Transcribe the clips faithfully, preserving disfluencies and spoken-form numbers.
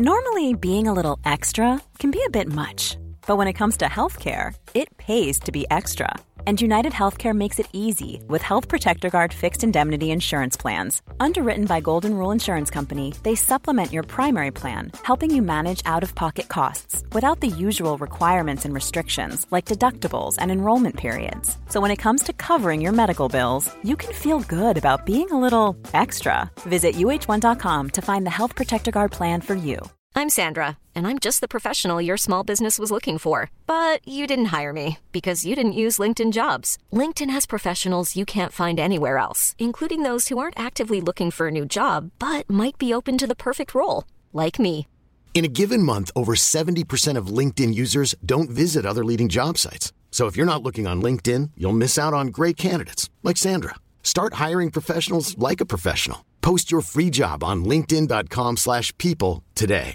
Normally, being a little extra can be a bit much, but when it comes to healthcare, it pays to be extra. And United Healthcare makes it easy with Health Protector Guard fixed indemnity insurance plans. Underwritten by Golden Rule Insurance Company, they supplement your primary plan, helping you manage out-of-pocket costs without the usual requirements and restrictions like deductibles and enrollment periods. So when it comes to covering your medical bills, you can feel good about being a little extra. Visit U H one dot com to find the Health Protector Guard plan for you. I'm Sandra, and I'm just the professional your small business was looking for. But you didn't hire me because you didn't use LinkedIn Jobs. LinkedIn has professionals you can't find anywhere else, including those who aren't actively looking for a new job, but might be open to the perfect role, like me. In a given month, over seventy percent of LinkedIn users don't visit other leading job sites. So if you're not looking on LinkedIn, you'll miss out on great candidates, like Sandra. Start hiring professionals like a professional. Post your free job on linkedin dot com slash people today.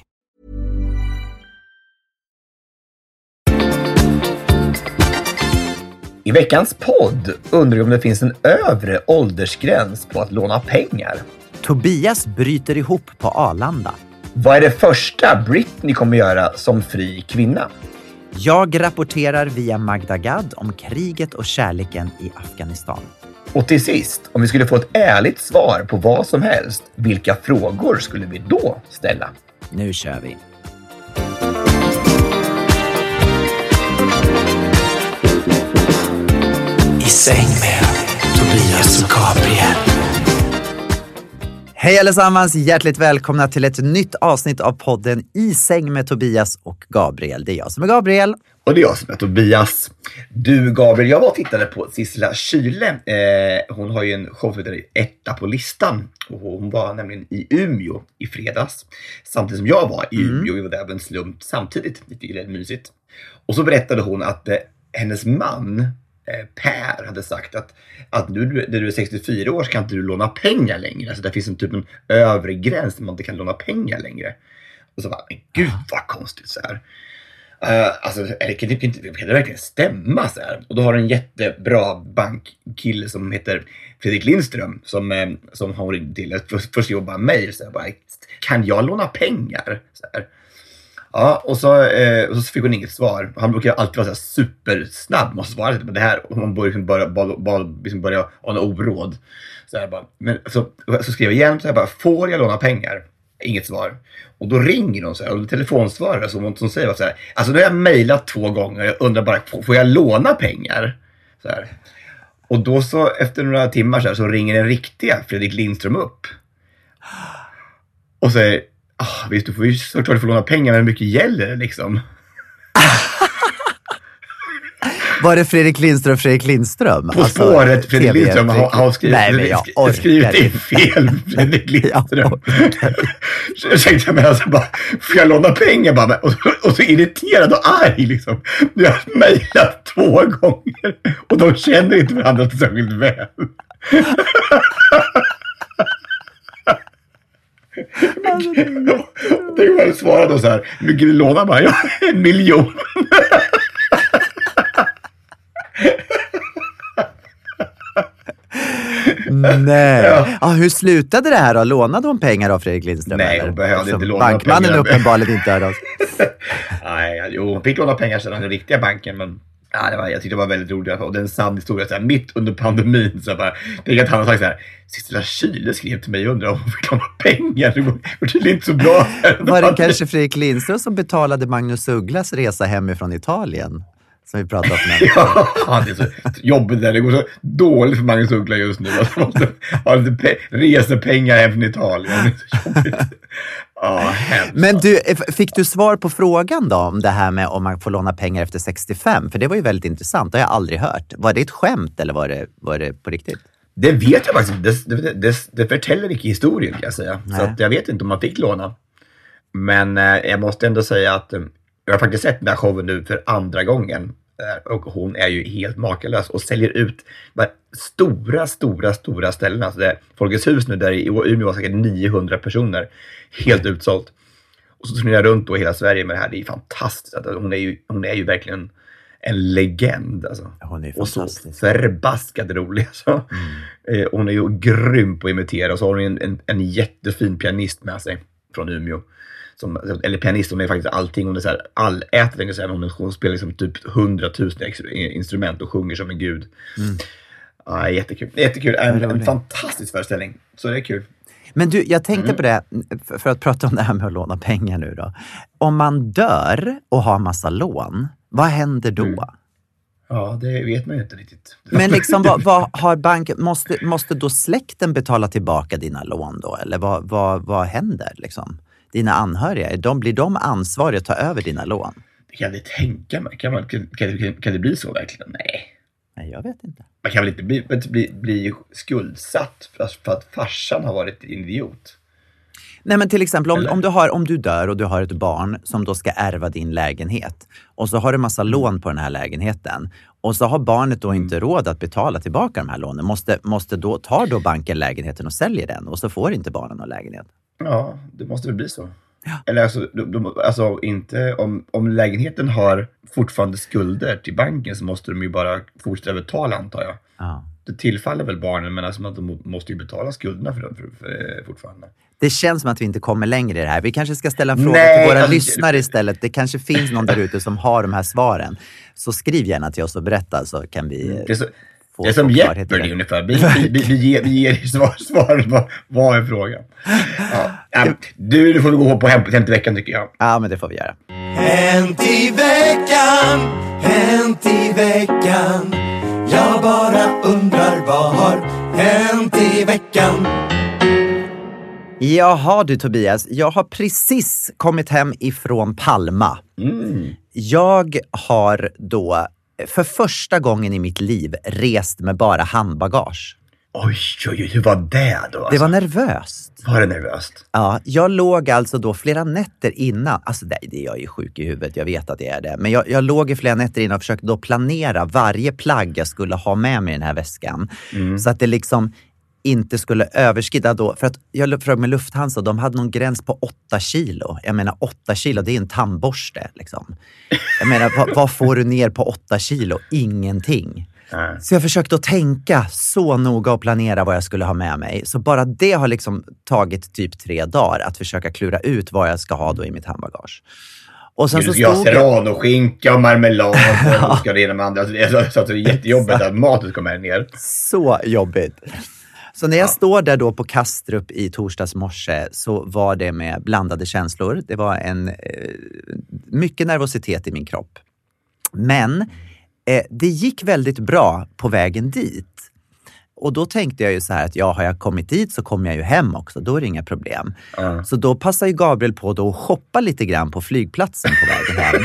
I veckans podd undrar jag om det finns en övre åldersgräns på att låna pengar. Tobias bryter ihop på Arlanda. Vad är det första Britney kommer göra som fri kvinna? Jag rapporterar via Magda Gad om kriget och kärleken i Afghanistan. Och till sist, om vi skulle få ett ärligt svar på vad som helst, vilka frågor skulle vi då ställa? Nu kör vi. I säng med Tobias och Gabriel. Hej allesammans, hjärtligt välkomna till ett nytt avsnitt av podden I säng med Tobias och Gabriel. Det är jag som är Gabriel. Och det är jag som är Tobias. Du Gabriel, jag var och tittade på Sissela Kyle. Eh, hon har ju en show som heter Etta på listan. Och hon var nämligen i Umeå i fredags. Samtidigt som jag var i Umeå. Mm. Vi var där av en slump samtidigt. Det tycker jag är mysigt. Och så berättade hon att eh, hennes man eh, Per hade sagt att, att nu när du är sextiofyra år så kan inte du låna pengar längre. Alltså det finns en typ en övre gräns där man inte kan låna pengar längre. Och så bara, men gud vad konstigt så här. Uh, alltså, det kan, det, kan det verkligen stämma så här? Och då har en jättebra bankkille som heter Fredrik Lindström som, eh, som har ringt till att först, först jobba mejl så här, bara, kan jag låna pengar? Så här. Ja, och så, eh, och så fick hon inget svar. Han brukar alltid vara så här supersnabb med att svara på det här. Och man börjar liksom börja, bara, bara, liksom börja ana oråd. Så, här, bara, men, så, så skrev jag igen så här, bara, får jag låna pengar? Inget svar. Och då ringer de så här, och telefonsvarare som, som säger så här, alltså nu har jag mejlat två gånger, jag undrar bara, får jag låna pengar? Så här. Och då så, efter några timmar så, här, så ringer den riktiga Fredrik Lindström upp. Och säger, ah, visst du får ju såklart du får låna pengar, men hur mycket gäller det liksom? Var det Fredrik Lindström Fredrik Lindström? På alltså, spåret Fredrik Lindström har, har skrivit, nej, men jag orkar skrivit in fel Fredrik Lindström. Så jag tänkte men alltså bara, får jag låna pengar bara? Och, och så irriterad och arg liksom. Jag har mejlat två gånger och de känner inte varandra särskilt väl. Alltså, det var svarade då så här, hur mycket vill låna bara? Ja, en miljon. Nej. Ja. Ah, hur slutade det här då? Lånade hon pengar av Fredrik Lindström? Nej, hon behövde alltså, inte låna bankmannen pengar. Bankmannen uppenbarligen inte hörde oss. Nej, jo, hon fick låna pengar sedan den riktiga banken, men ja, det var, jag tyckte det var väldigt roligt. Och det är en sann historia, så här, mitt under pandemin så bara, det är att han har sagt så här, Sissela Kyle skrev till mig och undrade om hon fick låna pengar. Det går tydligen inte så bra. Var det kanske Fredrik Lindström som betalade Magnus Ugglas resa hemifrån Italien? Som vi pratade om. Ja, det är så jobbigt där. Det går så dåligt för Magnus Uggla just nu. Man måste ha lite pe- resepengar hem från Italien. Det är så jobbigt. Ja, hemskt. Men du, fick du svar på frågan då om det här med om man får låna pengar efter sextiofem? För det var ju väldigt intressant. Det har jag aldrig hört. Var det ett skämt eller var det, var det på riktigt? Det vet jag faktiskt. Det, det, det, det förtäller inte historien kan jag säga. Nej. Så att jag vet inte om man fick låna. Men eh, jag måste ändå säga att jag har faktiskt sett den här showen nu för andra gången. Och hon är ju helt makalös och säljer ut stora, stora, stora ställen. Alltså det är Folkets hus nu där i Umeå var säkert niohundra personer. Helt utsålt. Och så turnerar jag runt då i hela Sverige med det här. Det är fantastiskt. Alltså hon, är ju, hon är ju verkligen en legend. Alltså. Hon är och så förbaskat rolig. Alltså. Mm. Hon är ju grym på att imitera. Och så har hon en, en, en jättefin pianist med sig från Umeå. som, eller pianist, hon är faktiskt allting. Hon är så här allätare, så här, hon, hon spelar liksom typ hundratusen instrument och sjunger som en gud. Mm. Ja, jättekul. Jättekul. En, en fantastisk föreställning. Så det är kul. Men du, jag tänkte mm. på det, för att prata om det här med att låna pengar nu då. Om man dör och har massa lån, vad händer då? Mm. Ja, det vet man ju inte riktigt. Men liksom, vad, vad har banken, måste, måste då släkten betala tillbaka dina lån då? Eller vad, vad, vad händer liksom? Dina anhöriga, de, blir de ansvariga att ta över dina lån? Det kan jag inte tänka mig. Kan, man, kan, kan, kan det bli så verkligen? Nej. Nej, jag vet inte. Man kan väl inte bli, bli, bli skuldsatt för att, för att farsan har varit en idiot? Nej, men till exempel om, om, du har, om du dör och du har ett barn som då ska ärva din lägenhet och så har du massa lån på den här lägenheten och så har barnet då inte råd att betala tillbaka de här lånen. Måste, måste då, tar då banken lägenheten och säljer den och så får inte barnen någon lägenhet? Ja, det måste väl bli så. Ja. Eller alltså, de, de, alltså inte, om, om lägenheten har fortfarande skulder till banken så måste de ju bara fortsätta betala, antar jag. Ja. Det tillfaller väl barnen, men alltså, de måste ju betala skulderna för dem för, för, fortfarande. Det känns som att vi inte kommer längre i det här. Vi kanske ska ställa en fråga Nej, till våra alltså, lyssnare istället. Det kanske finns någon där ute som har de här svaren. Så skriv gärna till oss och berätta så kan vi... Det är, så, det är som Jeopardy ungefär. Vi, vi, vi, vi, ger, vi ger svar, svar vad, vad är frågan? Ja. Du, du får gå på Hänt i veckan tycker jag. Ja, men det får vi göra. Hänt i veckan, hänt i veckan. Jag bara undrar vad har hänt i veckan. Jaha du Tobias, jag har precis kommit hem ifrån Palma. Mm. Jag har då för första gången i mitt liv rest med bara handbagage. Oj, oj, oj, hur var det då? Alltså? Det var nervöst. Var det nervöst? Ja, jag låg alltså då flera nätter innan. Alltså det, det jag är sjuk i huvudet, jag vet att det är det. Men jag, jag låg i flera nätter innan och försökte då planera varje plagg jag skulle ha med mig i den här väskan. Mm. Så att det liksom inte skulle överskrida då. För att jag frågade med Lufthansa, de hade någon gräns på åtta kilo. Jag menar åtta kilo, det är en tandborste liksom. Jag menar, vad, vad får du ner på åtta kilo? Ingenting. Mm. Så jag försökte att tänka så noga och planera vad jag skulle ha med mig. Så bara det har liksom tagit typ tre dagar att försöka klura ut vad jag ska ha då i mitt handbagage. Och sen du så ska stod ha serrano, skinka och marmelad och du ska det ena med andra. Så att det är jättejobbigt att maten ska med ner. Så jobbigt. Så när jag ja. står där då på Kastrup i torsdags morse så var det med blandade känslor. Det var en eh, mycket nervositet i min kropp. Men eh, det gick väldigt bra på vägen dit. Och då tänkte jag ju så här att ja, har jag kommit dit så kommer jag ju hem också. Då är det inga problem. Mm. Så då passar ju Gabriel på då att shoppa lite grann på flygplatsen på vägen hem.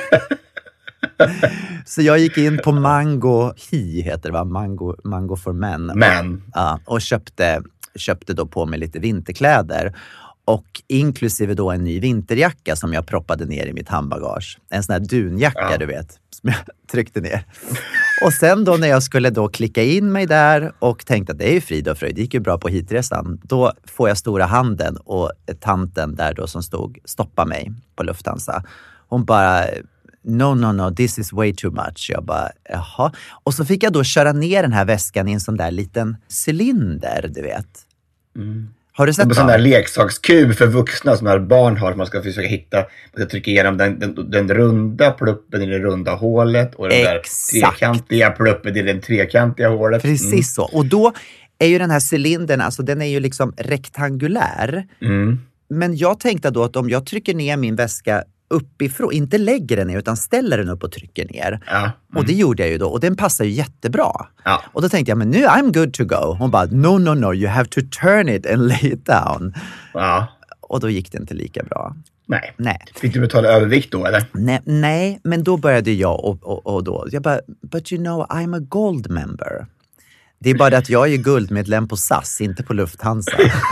Så jag gick in på Mango Hi heter det va? Mango, Mango for Men. Men. Ja, och köpte, köpte då på mig lite vinterkläder. Och inklusive då en ny vinterjacka som jag proppade ner i mitt handbagage. En sån här dunjacka ja. du vet. Som jag tryckte ner. Och sen då när jag skulle då klicka in mig där och tänkte att det är ju frid och fröjd. Det gick ju bra på hitresan. Då får jag stora handen och tanten där då som stod stoppa mig på Lufthansa. Hon bara... No, no, no, this is way too much. Jag bara, jaha. Och så fick jag då köra ner den här väskan i en sån där liten cylinder, du vet. Mm. Har du sett en sån där leksakskub för vuxna som här barn har. Man ska försöka hitta, man ska trycka igenom den, den, den runda pluppen i det runda hålet. Och den Exakt. där trekantiga pluppen i den trekantiga hålet. Precis mm. så. Och då är ju den här cylindern, alltså den är ju liksom rektangulär. Mm. Men jag tänkte då att om jag trycker ner min väska uppifrån, inte lägger den ner utan ställer den upp och trycker ner. Ja. Mm. Och det gjorde jag ju då. Och den passar ju jättebra. Ja. Och då tänkte jag, men nu I'm good to go. Hon bara, no, no, no, you have to turn it and lay it down. Ja. Och då gick det inte lika bra. Nej. Nej. Fick du betala övervikt då, eller? Nej, nej men då började jag och, och, och då. Jag bara, but you know, I'm a gold member. Det är bara det att jag är guldmedlem på S A S, inte på Lufthansa.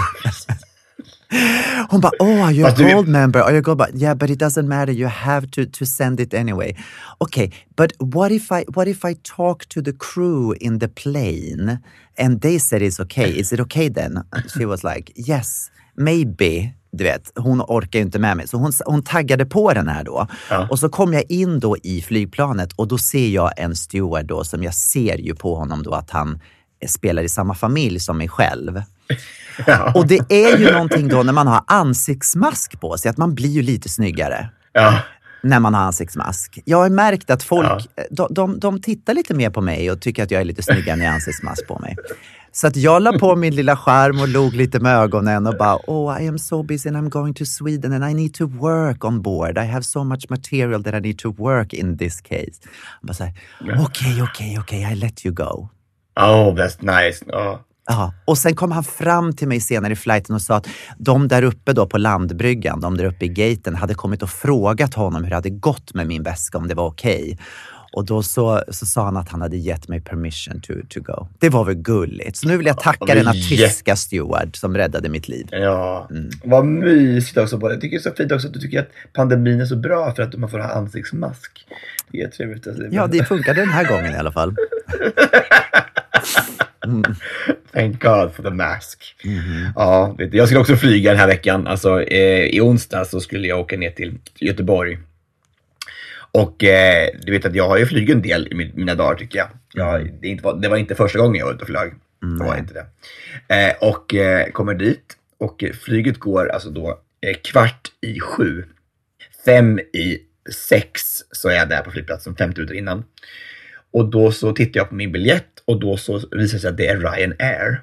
Hon bara, oh, are you a gold member? Are you a gold member? Yeah, but it doesn't matter. You have to, to send it anyway. Okay, but what if I what if I talk to the crew in the plane and they said it's okay? Is it okay then? She was like, yes, maybe. Du vet, hon orkar ju inte med mig. Så hon, hon taggade på den här då. Ja. Och så kom jag in då i flygplanet och då ser jag en steward då som jag ser ju på honom då att han spelar i samma familj som mig själv. Ja. Och det är ju någonting då när man har ansiktsmask på sig, att man blir ju lite snyggare. Ja. När man har ansiktsmask. Jag har märkt att folk, ja. de, de, de tittar lite mer på mig och tycker att jag är lite snyggare när jag har ansiktsmask på mig. Så att jag la på min lilla skärm och log lite med ögonen och bara, oh, I am so busy and I'm going to Sweden and I need to work on board. I have so much material that I need to work in this case. Jag bara såhär, okej, okej, okej, I let you go. Oh, that's nice. Oh. Ja, och sen kom han fram till mig senare i flighten och sa att de där uppe då på landbryggan, de där uppe i gaten, hade kommit och frågat honom hur det hade gått med min väska, om det var okej. Okay. Och då så, så sa han att han hade gett mig permission to, to go. Det var väl gulligt. Så nu vill jag tacka ja, den här jätt... tyska steward som räddade mitt liv. Ja, mm. Vad mysigt också på det. Jag tycker det är så fint också att du tycker att pandemin är så bra för att man får ha ansiktsmask. Det är trevligt. Alltså. Ja, det funkade den här gången i alla fall. Mm. Thank God for the mask. Mm-hmm. Ja, vet du, jag skulle också flyga den här veckan. Alltså, eh, i onsdag så skulle jag åka ner till Göteborg. Och eh, du vet att jag har ju flugit en del i mina dagar tycker jag. jag det, inte var, det var inte första gången jag var ute och flög. Mm. Det var inte det. Eh, och eh, kommer dit. Och flyget går alltså då eh, kvart i sju. Fem i sex så är jag där på flygplatsen, femtio minuter innan. Och då så tittar jag på min biljett och då så visar det sig att det är Ryanair.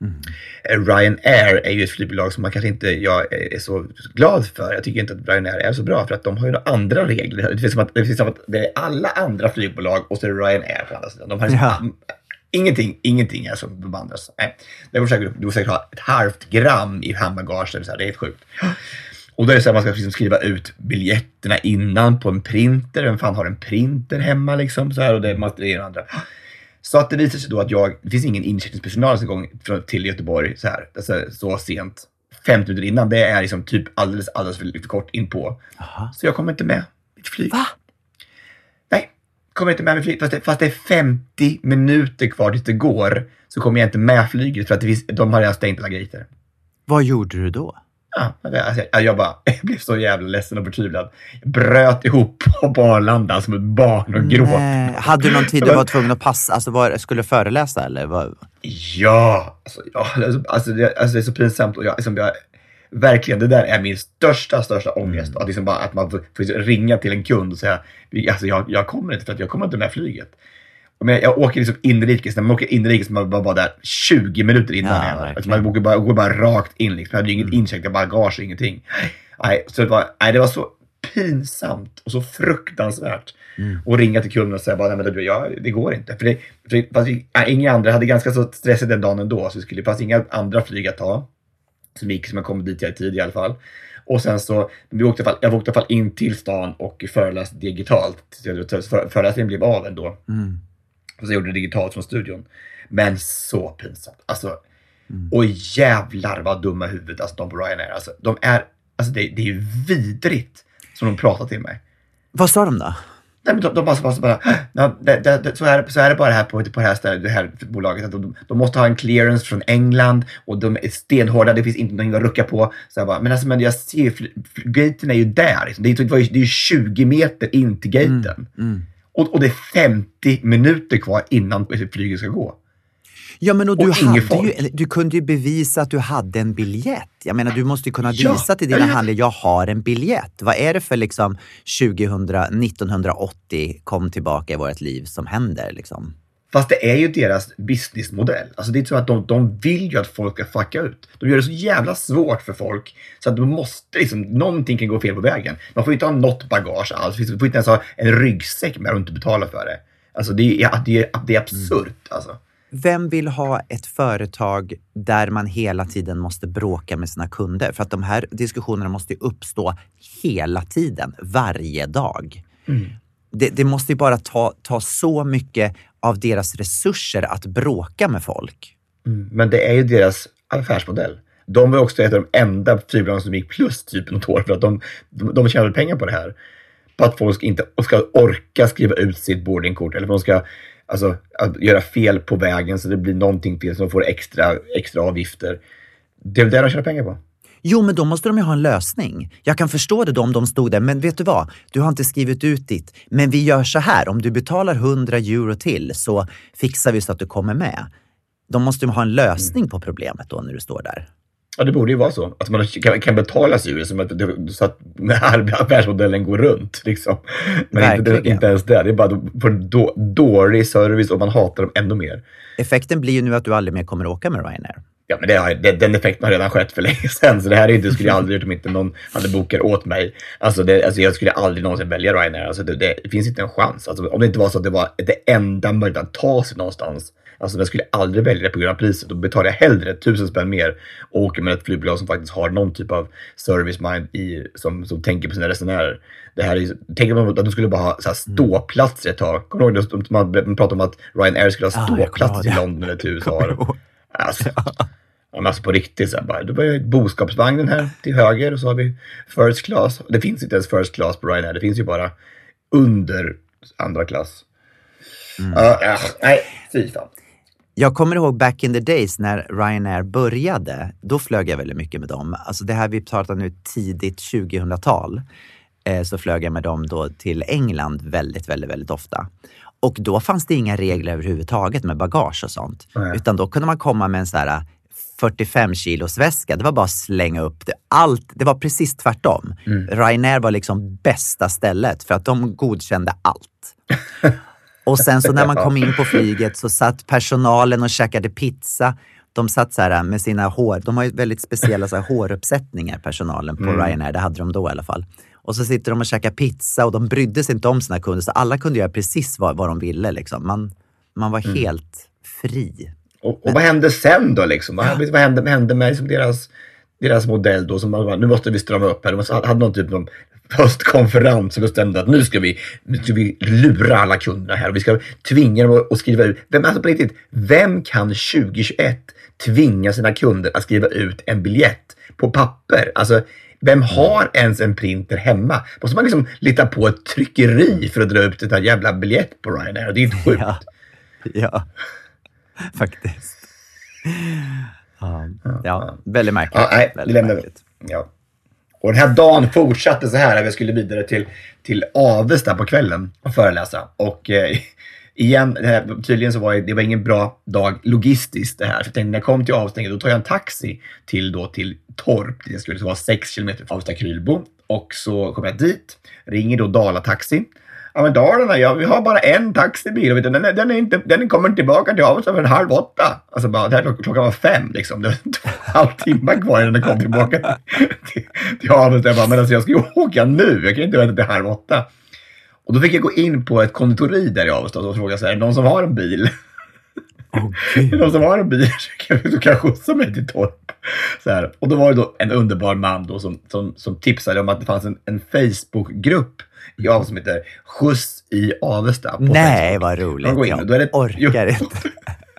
Mm. Ryanair är ju ett flygbolag som man kanske inte jag är så glad för. Jag tycker inte att Ryanair är så bra för att de har ju några andra regler. Det finns som att det, finns som att det är alla andra flygbolag och så är det Ryanair på andra sidan. De har liksom, ja. ingenting, ingenting är som de andra. Nej. Det var säkert, du får säkert ha ett halvt gram i handbagage. Det är helt sjukt. Och då är det så att man ska liksom skriva ut biljetterna innan på en printer. Vem fan har en printer hemma liksom? Så här, och det är det ena andra. Så att det visar sig då att jag, det finns ingen incheckningspersonal som gång till Göteborg så här, alltså, så sent. femtio minuter innan, det är liksom typ alldeles, alldeles för, för kort in på. Aha. Så jag kommer inte med mitt flyg. Va? Nej, kommer inte med mitt flyg. Fast det, fast det är femtio minuter kvar tills det går så kommer jag inte med flyget för att det finns, de har redan stängt alla gator. Vad gjorde du då? Ja, alltså, jag, bara, jag blev så jävla ledsen och förtvivlad. Jag bröt ihop på Arlanda som ett barn och gråt. Nej. Hade du någon tid du var tvungen att passa? Alltså var, skulle du föreläsa eller? Var... Ja, alltså, ja alltså, det, alltså det är så pinsamt. Och jag, liksom, jag, verkligen, det där är min största, största ångest. Mm. Att, liksom bara, att man får, får ringa till en kund och säga alltså, jag, jag kommer inte för att jag kommer inte med flyget. Men jag, jag åker liksom inrikes, när man åker inrikes man bara, bara där tjugo minuter innan. Ja, alltså man åker bara, går bara rakt in liksom. Jag hade ju inget mm. incheckat bagage och ingenting. Nej, så det var, nej, det var så pinsamt och så fruktansvärt. Mm. Och ringa till kunden och säga bara, nej men det, ja, det går inte. För det, för det fast vi, äh, inga andra hade ganska så stressigt den dagen ändå. Så det skulle fanns inga andra flyg att ta. Som gick som jag kom dit i tid i alla fall. Och sen så, vi åkte fall, jag åkte i alla fall in till stan och föreläste digitalt. För, föreläsningen blev av ändå. Mm. Och så gjorde det digitalt från studion. Men så pinsamt. Alltså, mm. och jävlar vad dumma huvudet alltså, de på Ryanair. Alltså, de är, alltså det, det är ju vidrigt som de pratar till mig. Vad sa de då? Nej, men de, de bara, bara, bara ja, det, det, det, så, är, så är det bara här på, på det, här stället, det här bolaget. Att de, de måste ha en clearance från England och de är stenhårda. Det finns inte någonting att rucka på. Så jag bara, men alltså, men jag ser ju, gaten är ju där. Liksom. Det, är, det är ju tjugo meter in till gaten. Mm, mm. Och, och det är femtio minuter kvar innan flyget ska gå. Ja, men och du, och hade ju, du kunde ju bevisa att du hade en biljett. Jag menar, du måste ju kunna visa ja, till dina ja. handlingar, jag har en biljett. Vad är det för liksom tjugohundra, nittonhundraåttio kom tillbaka i vårt liv som händer liksom? Fast det är ju deras businessmodell. Alltså det är så att de, de vill ju att folk ska fucka ut. De gör det så jävla svårt för folk. Så att de måste liksom, någonting kan gå fel på vägen. Man får ju inte ha något bagage alls. Man får inte ens ha en ryggsäck med och inte betala för det. Alltså det är, det är, det är absurt mm. alltså. Vem vill ha ett företag där man hela tiden måste bråka med sina kunder? För att de här diskussionerna måste ju uppstå hela tiden, varje dag. Mm. Det, det måste ju bara ta, ta så mycket av deras resurser att bråka med folk. Mm, men det är ju deras affärsmodell. De var också ett av de enda flygbolagen som gick plus typ något år för att de, de, de tjänade pengar på det här. På att folk ska, inte, ska orka skriva ut sitt boardingkort eller för att de ska alltså, att göra fel på vägen så det blir någonting fel så de får extra, extra avgifter. Det är det de tjänar pengar på. Jo, men då måste de ju ha en lösning. Jag kan förstå det då om de stod där. Men vet du vad? Du har inte skrivit ut ditt. Men vi gör så här. Om du betalar hundra euro till så fixar vi så att du kommer med. de måste ju ha en lösning mm. på problemet då när du står där. Ja, det borde ju vara så. Att man kan, kan betala sig ur det, som att det, så att affärsmodellen går runt. Liksom. Men inte, inte ens det. Det är bara för då, dålig service och man hatar dem ännu mer. Effekten blir ju nu att du aldrig mer kommer att åka med Ryanair. Ja, men det har, det, den effekten har redan skett för länge sedan. Så det här är inte, skulle jag aldrig gjort om inte någon hade bokat åt mig. Alltså, det, alltså jag skulle aldrig någonsin välja Ryanair. Alltså det, det finns inte en chans. Alltså, om det inte var så att det var det enda möjligheten att ta sig någonstans. Alltså jag skulle aldrig välja det på grund av priset. Då betalar jag hellre tusen spänn mer och åker med ett flygbolag som faktiskt har någon typ av service mind i, som, som tänker på sina resenärer. Det här är, tänk om att du skulle bara ha så här ståplatser ett tag. Kommer du ihåg det? Man, man pratar om att Ryanair skulle ha ståplatser i London eller till U S A. Alltså, ja, alltså på riktigt så här, bara, då var ju boskapsvagnen här till höger och så har vi first class. Det finns inte ens first class på Ryanair. Det finns ju bara under andra klass. Mm. Uh, uh, nej, fy fan. Jag kommer ihåg back in the days när Ryanair började. Då flög jag väldigt mycket med dem. Alltså det här vi pratar nu tidigt tjugohundratal. Eh, så flög jag med dem då till England väldigt, väldigt, väldigt ofta. Och då fanns det inga regler överhuvudtaget med bagage och sånt. Mm. Utan då kunde man komma med en så här fyrtiofem kilos väska. Det var bara att slänga upp det. Allt, det var precis tvärtom. Mm. Ryanair var liksom bästa stället för att de godkände allt. Och sen så när man kom in på flyget så satt personalen och käkade pizza. De satt så här med sina hår. De har ju väldigt speciella så här håruppsättningar, personalen på mm. Ryanair. Det hade de då i alla fall. Och så sitter de och käkar pizza och de brydde sig inte om sina kunder. Så alla kunde göra precis vad, vad de ville. Liksom. Man, man var mm. helt fri. Och, och vad hände sen då? Liksom? Vad, ja. vad, hände, vad hände med liksom deras, deras modell då? Som man, nu måste vi strama upp här. De hade någon typ av höstkonferens och bestämde att nu ska vi, nu ska vi lura alla kunderna här. Och vi ska tvinga dem att skriva ut. Vem, alltså på riktigt, vem kan tjugohundratjugoett tvinga sina kunder att skriva ut en biljett på papper? Alltså, vem har ens en printer hemma? Måste man liksom lita på ett tryckeri för att dra upp det här jävla biljett på Ryanair? Det är inte sjukt. Ja, ja. Faktiskt. Ja, ja, ja. Väldigt märkligt. Ja, nej, väldigt märkligt. Ja. Och den här dagen fortsatte så här att vi skulle vidare till, till Avesta på kvällen och föreläsa. Och eh, igen, det här, tydligen så var det, det var ingen bra dag logistiskt det här. För jag tänkte, när jag kom till Avesta, då tar jag en taxi till, då, till Torp. Det skulle vara sex kilometer från Avesta Krylbo. Och så kommer jag dit, ringer då Dala Taxi. Ja, men Dalarna, ja, vi har bara en taxibil. Och den, den, den, är inte, den kommer tillbaka till Avesta för en halv åtta. Alltså bara, det här klockan var fem liksom. Det var två halvtimmar kvar innan den kom tillbaka till, till Avesta. Jag bara, men alltså jag ska ju åka nu. Jag kan inte vänta till halv åtta. Och då fick jag gå in på ett konditori där i Avesta och fråga så här, är det någon som har en bil? Oh, är det någon som har en bil så kan du kan skjutsa mig till Torp. Så här. Och då var det då en underbar man då som, som, som tipsade om att det fanns en, en Facebook-grupp jag som heter Skjuts i Avesta. På Nej, Facebook. Vad roligt. Går in, jag då är det, orkar jo, inte.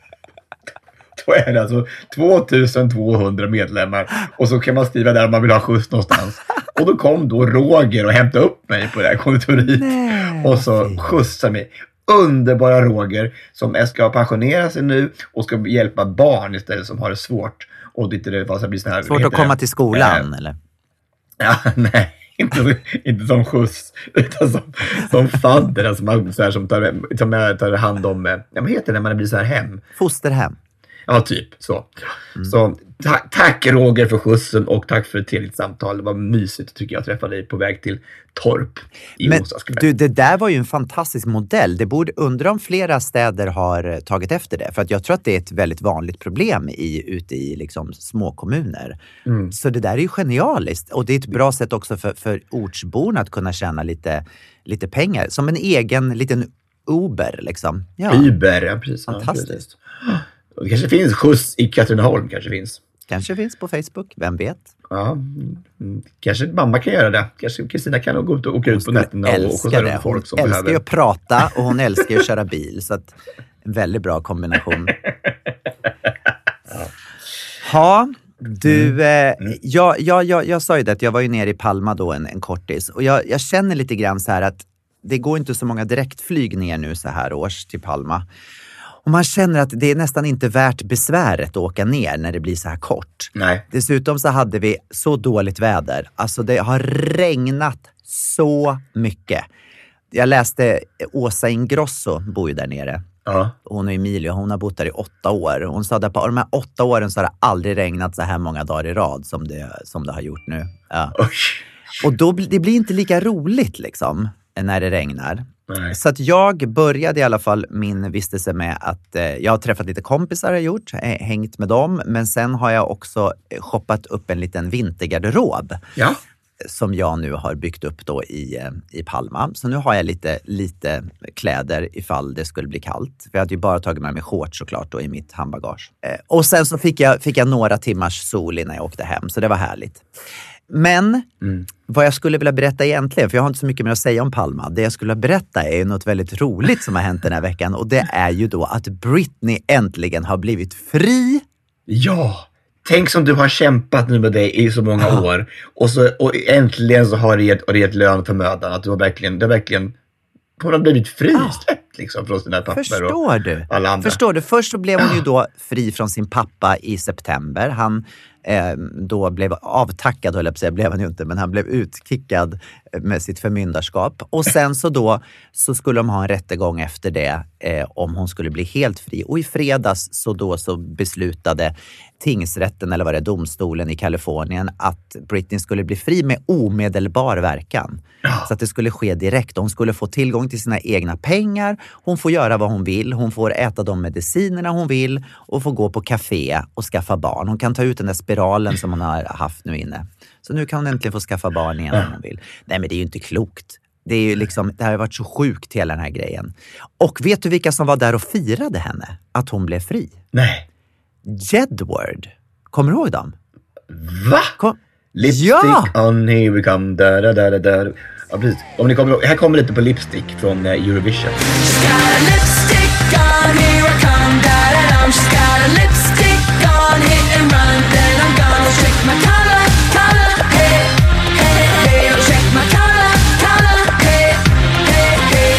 Då är det alltså tvåtusentvåhundra medlemmar. Och så kan man skriva där om man vill ha skjuts någonstans. Och då kom då Roger och hämtade upp mig på det här konditoriet. Nej, och så skjutsade mig. Underbara Roger som ska pensionera sig nu och ska hjälpa barn istället som har det svårt. Och det, det, det blir sån här, svårt att komma det? till skolan, äh, eller? Ja, nej. Inte, inte som skjuts, utan som, som fadder, alltså man, så här, som tar, tar, tar hand om, ja, vad heter det när man blir så här hem? Fosterhem. Ja, typ så. Mm. Så ta- tack Roger för skjutsen och tack för ett trevligt samtal. Det var mysigt tycker jag att träffa dig på väg till Torp i Men du, det där var ju en fantastisk modell. Det borde undra om flera städer har tagit efter det. För att jag tror att det är ett väldigt vanligt problem i, ute i liksom små kommuner. Mm. Så det där är ju genialiskt. Och det är ett bra sätt också för, för ortsborna att kunna tjäna lite, lite pengar. Som en egen liten Uber liksom. Ja. Uber, ja precis. Fantastiskt. Ja, det kanske finns skjuts i Katrineholm, kanske finns. Kanske finns på Facebook, vem vet? Ja, mm, kanske mamma kan göra det. Kanske Kristina kan nog gå ut och åka ut på nätterna och skjutsa runt folk som behöver. Hon älskar ju att prata och hon älskar ju att köra bil. Så att, en väldigt bra kombination. Ja, ha, du, eh, mm. jag, jag, jag, jag sa ju det att jag var ju nere i Palma då en, en kortis. Och jag, jag känner lite grann så här att det går inte så många direktflyg ner nu så här års till Palma. Och man känner att det är nästan inte värt besväret att åka ner när det blir så här kort. Nej. Dessutom så hade vi så dåligt väder. Alltså det har regnat så mycket. Jag läste Åsa Ingrosso bor ju där nere. Ja. Hon och Emilia, hon har bott där i åtta år. Hon sa att på de här åtta åren så har det aldrig regnat så här många dagar i rad som det, som det har gjort nu. Ja. Och då det blir inte lika roligt liksom när det regnar. Nej. Så att jag började i alla fall min vistelse med att eh, jag har träffat lite kompisar har jag gjort, eh, hängt med dem. Men sen har jag också shoppat upp en liten vintergarderob. Ja. Som jag nu har byggt upp då i, i Palma. Så nu har jag lite, lite kläder ifall det skulle bli kallt. För jag hade ju bara tagit med mig shorts såklart då i mitt handbagage. Eh, och sen så fick jag, fick jag några timmars sol innan jag åkte hem. Så det var härligt. Men mm. vad jag skulle vilja berätta egentligen, för jag har inte så mycket mer att säga om Palma. Det jag skulle berätta är något väldigt roligt som har hänt den här veckan. Och det är ju då att Britney äntligen har blivit fri. Ja! Tänk som du har kämpat nu med dig i så många ja. år. Och, så, och äntligen så har det gett, och det gett lön för mödan. Att du har verkligen, det har verkligen hon har blivit frisläppt ja. liksom, från sina papper. Förstår och du? alla andra. Förstår du? Först så blev hon ju då fri från sin pappa i september. Han eh, då blev avtackad, höll jag på att säga, blev han ju inte. Men han blev utkickad med sitt förmyndarskap. Och sen så då så skulle de ha en rättegång efter det eh, om hon skulle bli helt fri. Och i fredags så då så beslutade tingsrätten, eller vad det är, domstolen i Kalifornien, att Britney skulle bli fri med omedelbar verkan. Ja. Så att det skulle ske direkt. Hon skulle få tillgång till sina egna pengar. Hon får göra vad hon vill. Hon får äta de medicinerna hon vill och få gå på café och skaffa barn. Hon kan ta ut den där spiralen som hon har haft nu inne. Så nu kan hon äntligen få skaffa barn igen om hon vill. Nej, men det är ju inte klokt. Det är ju liksom, det har varit så sjukt hela den här grejen. Och vet du vilka som var där och firade henne? Att hon blev fri? Nej. Jedward. Kommer du ihåg dem? Va? Kom. Lipstick Ja! on here we come. Da, da, da, da. Ja, precis. Om ni kommer ihåg, här kommer lite på Lipstick från uh, Eurovision. She's got a lipstick on, here I come, da, da, da. She's got a lipstick on, hit and run, then I'm gonna check my color, color, hey, hey, hey. I'll check my color, color, hey, hey, hey.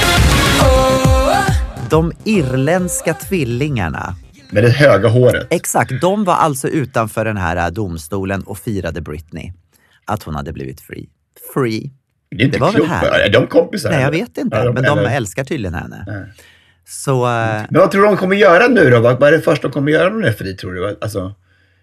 Oh. De irländska tvillingarna. Med det höga håret. Exakt, de var alltså utanför den här domstolen och firade Britney. Att hon hade blivit free. Free. Det är inte det var klokt. Väl här. Är de kompisar? Nej, jag vet inte. Ja, de, men de eller... älskar tydligen henne. Ja. Så, uh... Men vad tror du de kommer göra nu då? Vad är det första de kommer göra när de är fri, tror du? Alltså...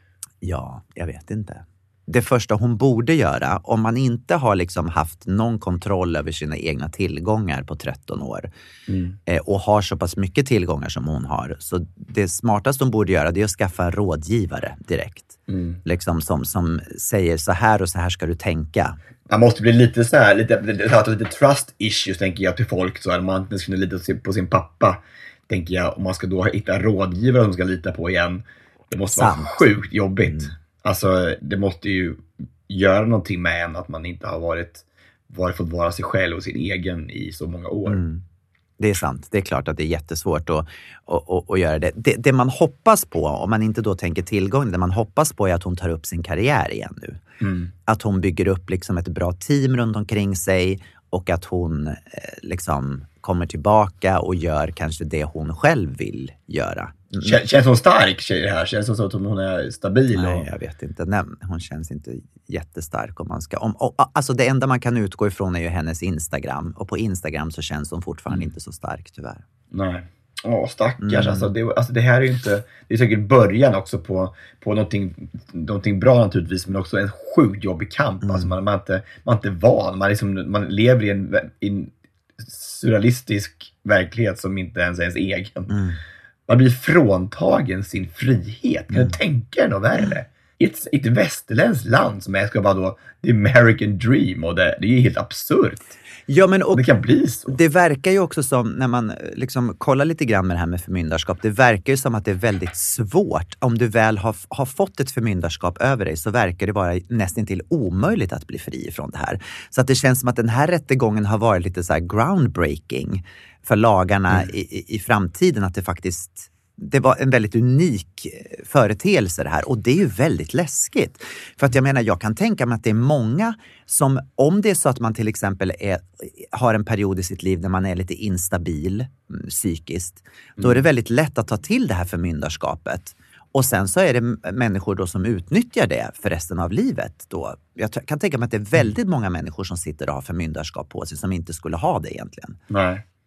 Ja, jag vet inte. Det första hon borde göra, om man inte har liksom haft någon kontroll över sina egna tillgångar på tretton år mm. eh, och har så pass mycket tillgångar som hon har, så det smartaste hon borde göra, det är att skaffa en rådgivare direkt. Mm. Liksom som, som säger så här och så här ska du tänka. Man måste bli lite så här, lite, lite, lite trust issues, tänker jag, till folk, så att man inte skulle lita på sin pappa, tänker jag, om man ska då hitta en rådgivare som ska lita på igen. Det måste Sant. vara sjukt jobbigt. Mm. Alltså, det måste ju göra någonting med en att man inte har varit, varit fått vara sig själv och sin egen i så många år. Mm. Det är sant. Det är klart att det är jättesvårt att, att, att, att göra det. det. Det man hoppas på, om man inte då tänker tillgång, det man hoppas på är att hon tar upp sin karriär igen nu. Mm. Att hon bygger upp liksom ett bra team runt omkring sig och att hon eh, liksom kommer tillbaka och gör kanske det hon själv vill göra. Mm. Känns hon stark, tjej, här? Känns hon så att hon är stabil? Nej, och... jag vet inte. Nej, hon känns inte jättestark. Om man ska, om, och, alltså det enda man kan utgå ifrån är ju hennes Instagram. Och på Instagram så känns hon fortfarande mm. inte så stark, tyvärr. Nej. Åh, stackars. Mm. Alltså, det, alltså det här är ju inte... Det är säkert början också på, på någonting, någonting bra naturligtvis, men också en sjukt jobbig kamp. Mm. Alltså man, man, är inte, man är inte van. Man, liksom, man lever i en, i en surrealistisk verklighet som inte ens är ens egen. Mm. Man blir fråntagen sin frihet. Kan mm. du tänka dig något värre? I ett, ett västerländskt land som är, ska vara då the American dream, och det, det är ju helt absurt. Ja, men och det kan bli så. Det verkar ju också som, när man liksom kollar lite grann med det här med förmyndarskap, det verkar ju som att det är väldigt svårt. Om du väl har, har fått ett förmyndarskap över dig, så verkar det vara nästan till omöjligt att bli fri från det här. Så att det känns som att den här rättegången har varit lite så här groundbreaking för lagarna mm. i, i framtiden, att det faktiskt... Det var en väldigt unik företeelse det här, och det är ju väldigt läskigt. För att jag menar, jag kan tänka mig att det är många som, om det är så att man till exempel är, har en period i sitt liv där man är lite instabil mm, psykiskt, mm. då är det väldigt lätt att ta till det här förmyndarskapet. Och sen så är det människor då som utnyttjar det för resten av livet. Då. Jag t- kan tänka mig att det är väldigt många människor som sitter och har förmyndarskap på sig som inte skulle ha det egentligen. Nej.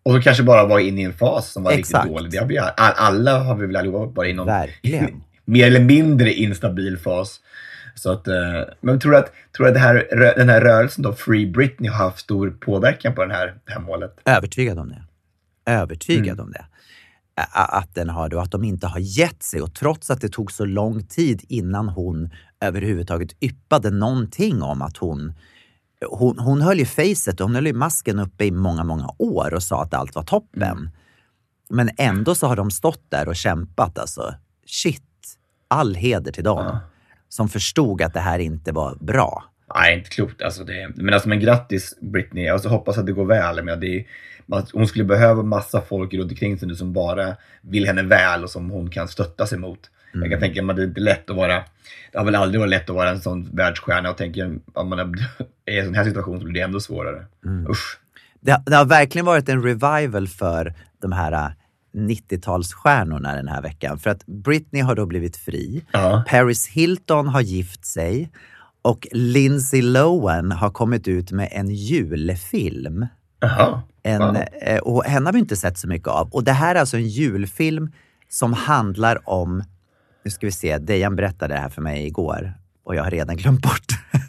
Och så kanske bara var inne i en fas som var Exakt. riktigt dålig. Det har vi, alla har vi väl allihopa varit i någon Verkligen. mer eller mindre instabil fas. Så att, men tror du att, tror du att det här, den här rörelsen då, Free Britney, har haft stor påverkan på den här, det här målet? Övertygad om det. Övertygad mm. om det. Att, den har, då, att de inte har gett sig. Och trots att det tog så lång tid innan hon överhuvudtaget yppade någonting om att hon... Hon, hon höll ju facet, hon höll ju masken uppe i många, många år och sa att allt var toppen. Mm. Men ändå så har de stått där och kämpat. Alltså, shit, all heder till dem. Ja. Som förstod att det här inte var bra. Nej, inte klokt. Alltså det, men alltså, men grattis Britney. Alltså, hoppas att det går väl. Men det är, hon skulle behöva massa folk runt omkring sig nu som bara vill henne väl och som hon kan stötta sig mot. Mm. Jag kan tänka mig att det är inte lätt att vara... Det har väl aldrig varit lätt att vara en sån världsstjärna. Och tänker om man är i en sån här situation så blir det ändå svårare. Mm. Usch. Det, det har verkligen varit en revival för de här nittiotalsstjärnorna den här veckan. För att Britney har då blivit fri. Ja. Paris Hilton har gift sig. Och Lindsay Lohan har kommit ut med en julfilm. Aha. En, wow. Och henne har vi inte sett så mycket av. Och det här är alltså en julfilm som handlar om... Nu ska vi se, Dejan berättade det här för mig igår. Och jag har redan glömt bort.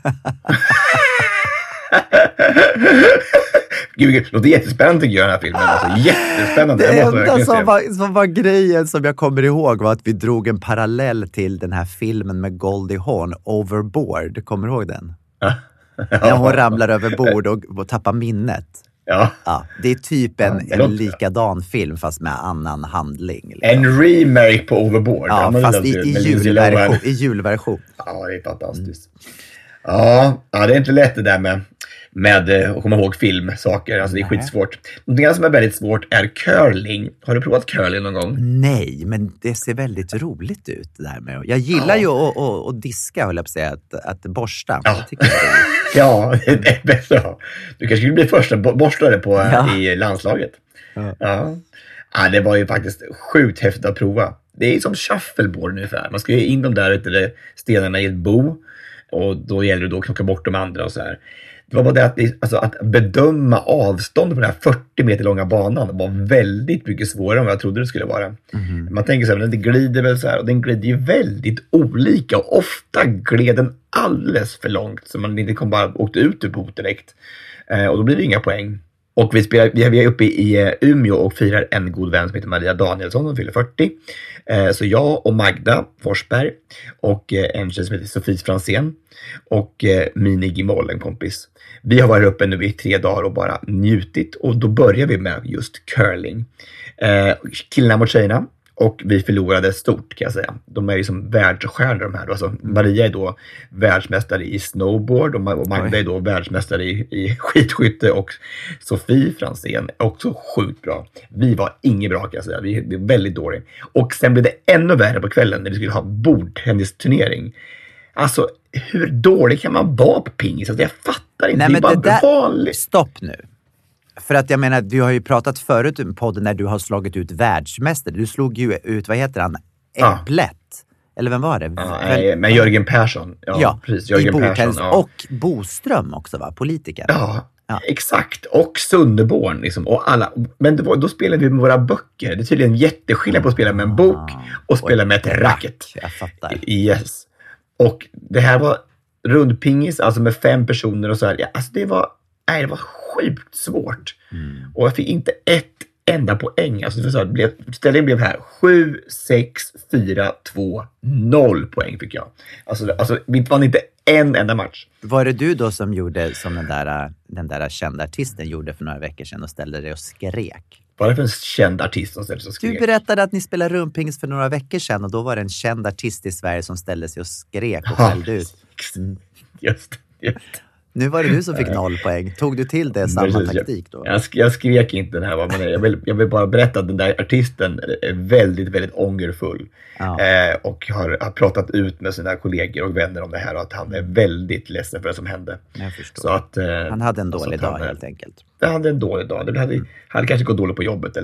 Gud, det låter jättespännande tycker jag den här filmen. Alltså, jättespännande. Det enda som var, som var grejen som jag kommer ihåg var att vi drog en parallell till den här filmen med Goldie Hawn, Overboard. Kommer du ihåg den? Ja. När hon ramlar över bord och, och tappar minnet. Ja. Ja, det är typ en, ja, en likadan film fast med annan handling. Liksom. En remake på Overboard. Ja, ja fast i, i, julversion, i julversion. Ja, det är fantastiskt. Mm. Ja, ja, det är inte lätt det där med, med att komma ihåg filmsaker. Alltså det är Nej. skitsvårt. Någonting som är väldigt svårt är curling. Har du provat curling någon gång? Nej, men det ser väldigt roligt ut det där med. Jag gillar ja. ju att, att, att diska, höll jag på att säga, att, att borsta. Ja. Jag tycker det är ja, det är bättre. Du kanske skulle bli första borstare på, ja. i landslaget. Ja. Ja. Ja, det var ju faktiskt sjukt häftigt att prova. Det är som shuffleboard ungefär. Man ska ju in de där, där stenarna i ett bo. Och då gäller det då att knocka bort de andra och så här. Det var bara det att, alltså, att bedöma avståndet på den här fyrtio meter långa banan var väldigt mycket svårare än vad jag trodde det skulle vara. Mm-hmm. Man tänker så här, men den glider väl så här. Och den glider ju väldigt olika. Och ofta gled den alldeles för långt. Så man inte kom bara åkte ut ur bot direkt. Eh, och då blir det inga poäng. Och vi, spelar, vi är uppe i Umeå och firar en god vän som heter Maria Danielsson som fyller fyrtio. Eh, så jag och Magda Forsberg och eh, en tjej som heter Sofie Fransén och eh, Mini Gimol, en kompis. Vi har varit uppe nu i tre dagar och bara njutit. Och då börjar vi med just curling. Eh, killarna mot tjejerna. Och vi förlorade stort kan jag säga. De är ju som världsstjärnor de här. Alltså, Maria är då världsmästare i snowboard. Och Magda är då världsmästare i, i skidskytte. Och Sofie Fransén är också sjukt bra. Vi var inget bra kan jag säga. Vi är väldigt dåliga. Och sen blev det ännu värre på kvällen när vi skulle ha bordtennisturnering. Alltså, hur dålig kan man vara på pingis? Alltså, jag fattar inte. Nej, men det är bara det där... vanligt. Stopp nu. För att jag menar, du har ju pratat förut i podden när du har slagit ut världsmästare. Du slog ju ut, vad heter han? Äpplet. Ja. Eller vem var det? Ja, Väl... Men Jörgen Persson. Ja, ja precis. Jörgen Persson. Ja. Och Boström också, va? Politiker. Ja, ja. Exakt. Och Sunderborn liksom. Och alla. Men det var, då spelade vi med våra böcker. Det är tydligen jätteskillnad på att spela med en bok och spela och med ett racket. Jag fattar. Yes. Och det här var rundpingis, alltså med fem personer och så här. Ja, alltså det var... Nej, det var sjukt svårt. Mm. Och jag fick inte ett enda poäng. Alltså, det så blev, ställningen blev här sju, sex, fyra, två, noll poäng fick jag. Alltså, alltså vi vann inte en enda match. Var det du då som gjorde som den där, den där kända artisten gjorde för några veckor sedan och ställde dig och skrek? Vad är det för en känd artist som ställde sig och skrek? Du berättade att ni spelade rumpings för några veckor sedan och då var det en känd artist i Sverige som ställde sig och skrek och skällde ut. Mm. Just, just. Nu var det du som fick noll poäng. Tog du till det samma jag, taktik då? Jag, jag skrek inte den här. Men jag, vill, jag vill bara berätta att den där artisten är väldigt, väldigt ångerfull. Ja. Eh, och har, har pratat ut med sina kollegor och vänner om det här. Och att han är väldigt ledsen för det som hände. Jag förstår. Så att, eh, han hade en dålig dag han, helt enkelt. Han hade en dålig dag. Det hade, mm. hade kanske gått dåligt på jobbet eller något.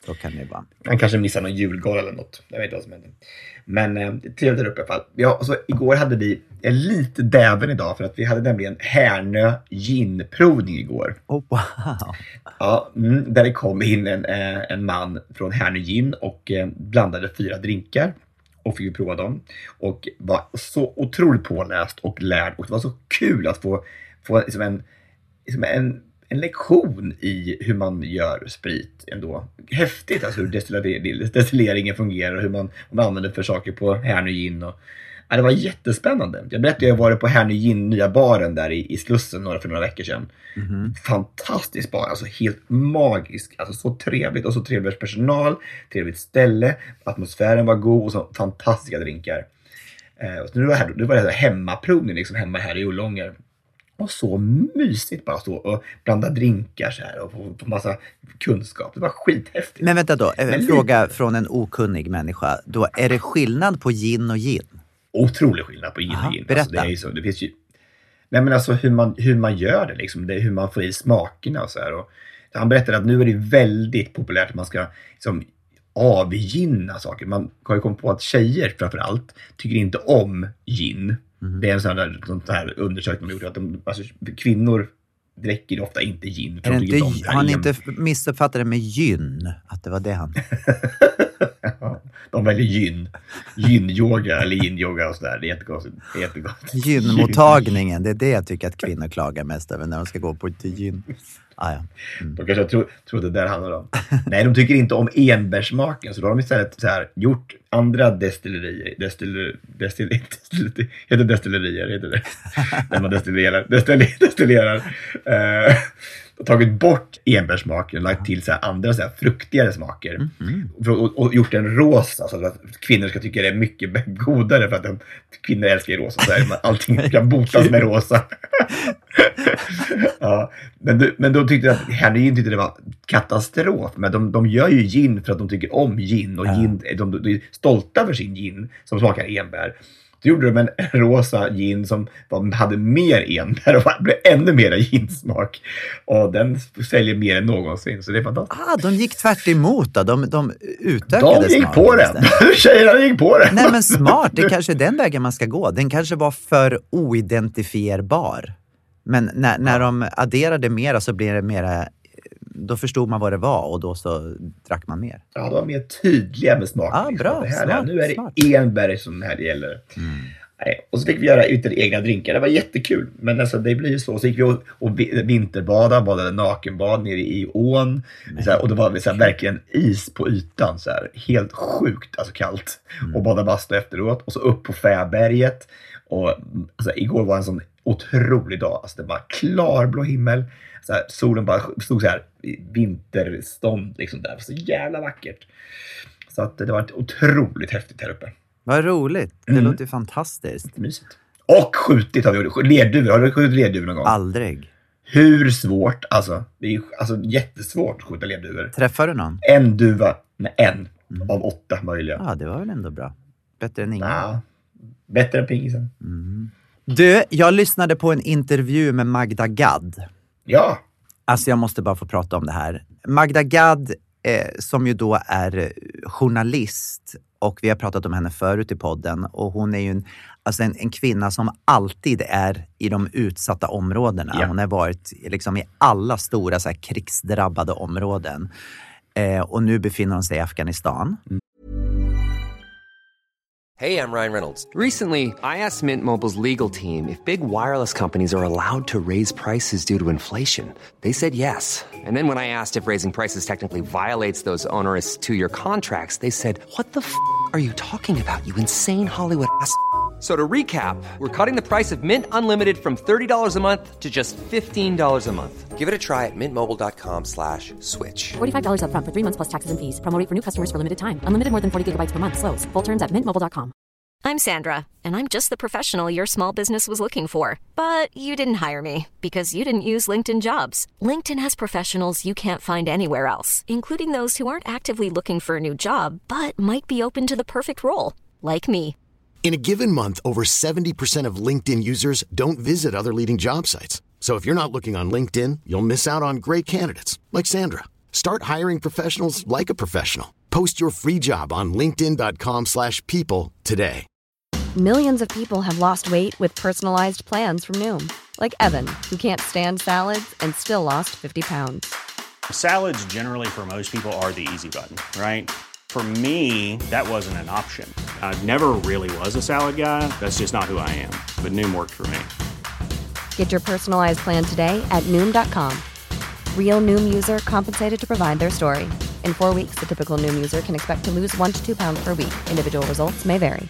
Då kan det vara. Han kanske missar någon julgala eller något. Jag vet inte vad som händer. Men eh, det är trevligt där uppe i alla fall. Ja, och så igår hade vi en lite däven idag. För att vi hade nämligen Härnö ginprovning igår. Oh, wow. Ja, mm, där det kom in en, eh, en man från Härnö gin och eh, blandade fyra drinkar. Och fick prova dem. Och var så otroligt påläst och lärd. Och det var så kul att få, få liksom en, liksom en, en lektion i hur man gör sprit ändå. Häftigt alltså hur destillering, destilleringen fungerar och hur man, man använder för saker på Härnö gin. Och, ja, det var jättespännande. Jag berättade att jag var på Härnö gin, nya baren där i, i Slussen några, för några veckor sedan. Mm-hmm. Fantastisk bar, alltså helt magisk. Alltså så trevligt och så trevlig personal, trevligt ställe, atmosfären var god och så fantastiska drinkar. Eh, och så nu var det, här, det var det här hemmaprovning liksom hemma här i Ullånger. Och så mysigt bara stå och blanda drinkar så här och få, få massa kunskap. Det var skithäftigt. Men vänta då, en Men fråga lite... från en okunnig människa. Då är det skillnad på gin och gin? Otrolig skillnad på gin Aha, och gin. Berätta. Alltså, det är ju så, det finns ju... Nej men alltså hur man, hur man gör det liksom. Det är hur man får i smakerna och så här. Och han berättade att nu är det väldigt populärt att man ska liksom avginna saker. Man har ju kommit på att tjejer framförallt tycker inte om gin. Mm. Det är en sån där, sån här undersökning de gjort att de, alltså, kvinnor dricker ofta inte gin. Är det inte, har ni inte missuppfattat det med gyn? Att det var det han... Ja, de väljer gyn. Gyn-yoga eller yin-yoga och sådär. Det är jättegott. jättegott. Gynmottagningen, det är det jag tycker att kvinnor klagar mest över när de ska gå på till gyn. Ah, ja. mm. De kanske tror, tror att det där handlar om. Nej, de tycker inte om enbärsmaken. Så då har de istället så här, gjort andra destillerier. Destiller, destiller, destiller, heter destillerier, heter det. När man destillerar. Destiller, destillerar. Uh, och tagit bort enbärsmaken och lagt till så här andra så här fruktigare smaker. Mm-hmm. och, och, och gjort den rosa så att kvinnor ska tycka det är mycket godare för att de, kvinnor älskar ju rosa. Så här, allting kan botas med rosa. Ja, men, du, men då tyckte jag att Härnö gin tyckte det var katastrof. Men de, de gör ju gin för att de tycker om gin. Och gin, de, de, de är stolta för sin gin som smakar enbär. Så gjorde de en rosa gin som var, hade mer enbär och blev ännu mer ginsmak. Och den säljer mer än någonsin. Så det är fantastiskt. Ah, de gick tvärt emot då. De, de utökade De gick smaken på den. Tjejerna gick på den. Nej men smart, det är kanske är den vägen man ska gå. Den kanske var för oidentifierbar. Men när, när ja. de adderade mera så blev det mera... Då förstod man vad det var och då så drack man mer. Ja, de var mer tydliga med smaken. Ah, bra, det här, smart, nu är det smart. enbär som det här gäller. Mm. Nej, och så fick vi göra ytterligare egna drinkar. Det var jättekul. Men alltså, det blir ju så. Så gick vi och, och vinterbada, badade nakenbad nere i ån. Så här, och det var så här, verkligen is på ytan. Så här, helt sjukt alltså kallt. Mm. Och bada bastu efteråt. Och så upp på Fäberget. Och alltså, igår var en sån otrolig dag. Alltså, det var klarblå himmel. Så här, solen bara stod så här i vinterstånd liksom där. Så jävla vackert. Så att det var otroligt häftigt här uppe. Vad roligt. Det mm. låter fantastiskt. Mysigt. Och skjutit har vi gjort. Lerduvor. Har du skjutit lerduvor någon gång? Aldrig. Hur svårt? Alltså, det är ju alltså, jättesvårt att skjuta lerduvor. Träffar du någon? En duva. Nej, en mm. av åtta möjliga. Ja, det var väl ändå bra. Bättre än ingen. Ja, bättre än pingisen. Mm. Du, jag lyssnade på en intervju med Magda Gad. Ja. Alltså jag måste bara få prata om det här. Magda Gad, eh, som ju då är journalist, och vi har pratat om henne förut i podden, och hon är ju en, alltså en, en kvinna som alltid är i de utsatta områdena. Ja. Hon har varit liksom i alla stora så här, krigsdrabbade områden. Eh, och nu befinner hon sig i Afghanistan. Mm. Hey, I'm Ryan Reynolds. Recently, I asked Mint Mobile's legal team if big wireless companies are allowed to raise prices due to inflation. They said yes. And then when I asked if raising prices technically violates those onerous two-year contracts, they said, what the f*** are you talking about, you insane Hollywood ass f- So to recap, we're cutting the price of Mint Unlimited from thirty dollars a month to just fifteen dollars a month. Give it a try at mintmobile.com slash switch. forty-five dollars up front for three months plus taxes and fees. Promo rate for new customers for limited time. Unlimited more than forty gigabytes per month. Slows full terms at mint mobile dot com. I'm Sandra, and I'm just the professional your small business was looking for. But you didn't hire me because you didn't use LinkedIn Jobs. LinkedIn has professionals you can't find anywhere else, including those who aren't actively looking for a new job, but might be open to the perfect role, like me. In a given month, over seventy percent of LinkedIn users don't visit other leading job sites. So if you're not looking on LinkedIn, you'll miss out on great candidates like Sandra. Start hiring professionals like a professional. Post your free job on linkedin dot com slash people today. Millions of people have lost weight with personalized plans from Noom. Like Evan, who can't stand salads and still lost fifty pounds. Salads generally for most people are the easy button, right? For me, that wasn't an option. I never really was a salad guy. That's just not who I am. But Noom worked for me. Get your personalized plan today at Noom dot com. Real Noom user compensated to provide their story. In four weeks, the typical Noom user can expect to lose one to two pounds per week. Individual results may vary.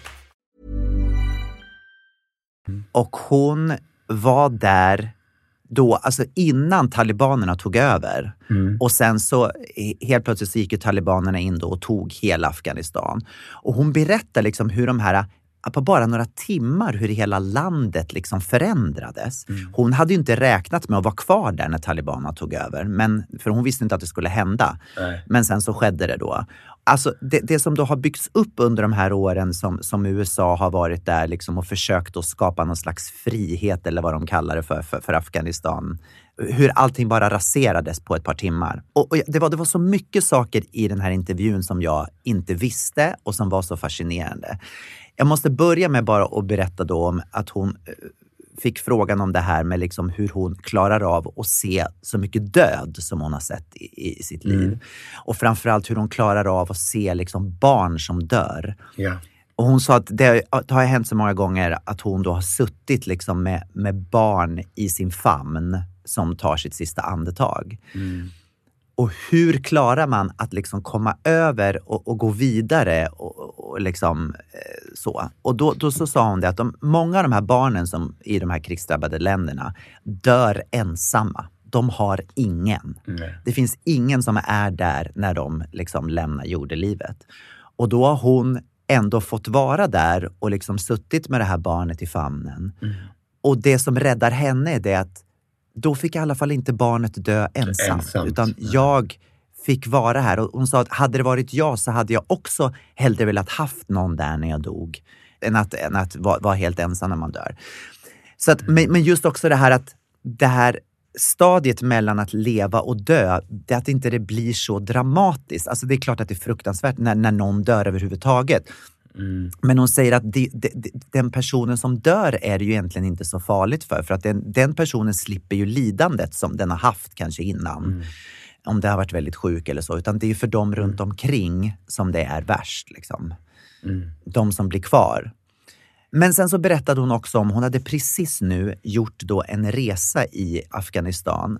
Och hon var där då, alltså innan talibanerna tog över. Mm. Och sen så helt plötsligt så gick ju talibanerna in då och tog hela Afghanistan. Och hon berättar liksom hur de här, på bara några timmar, hur hela landet liksom förändrades. Mm. Hon hade ju inte räknat med att vara kvar där när talibanerna tog över. Men, för hon visste inte att det skulle hända. Nej. Men sen så skedde det då. Alltså det, det som då har byggts upp under de här åren som, som U S A har varit där liksom och försökt att skapa någon slags frihet eller vad de kallar det för, för, för Afghanistan. Hur allting bara raserades på ett par timmar. Och, och det, var, det var så mycket saker i den här intervjun som jag inte visste och som var så fascinerande. Jag måste börja med bara att berätta då om att hon fick frågan om det här med liksom hur hon klarar av att se så mycket död som hon har sett i, i sitt liv. Mm. Och framförallt hur hon klarar av att se liksom barn som dör. Yeah. Och hon sa att det, det har hänt så många gånger att hon då har suttit liksom med, med barn i sin famn som tar sitt sista andetag. Mm. Och hur klarar man att liksom komma över och, och gå vidare och, och liksom eh, så. Och då, då så sa hon det att de, många av de här barnen som i de här krigsdrabbade länderna dör ensamma. De har ingen. Mm. Det finns ingen som är där när de liksom lämnar jordelivet. Och då har hon ändå fått vara där och liksom suttit med det här barnet i famnen. Mm. Och det som räddar henne är det att då fick i alla fall inte barnet dö ensam. Ensamt. Utan jag fick vara här. Och hon sa att hade det varit jag så hade jag också hellre velat haft någon där när jag dog. Än att, än att vara, vara helt ensam när man dör. Så att, men, men just också det här att det här stadiet mellan att leva och dö, det att inte det blir så dramatiskt. Alltså det är klart att det är fruktansvärt när, när någon dör överhuvudtaget. Mm. Men hon säger att de, de, de, den personen som dör är det ju egentligen inte så farligt för. För att den, den personen slipper ju lidandet som den har haft kanske innan. Mm. Om det har varit väldigt sjuk eller så. Utan det är ju för dem mm. runt omkring som det är värst. Liksom. Mm. De som blir kvar. Men sen så berättade hon också om, hon hade precis nu gjort då en resa i Afghanistan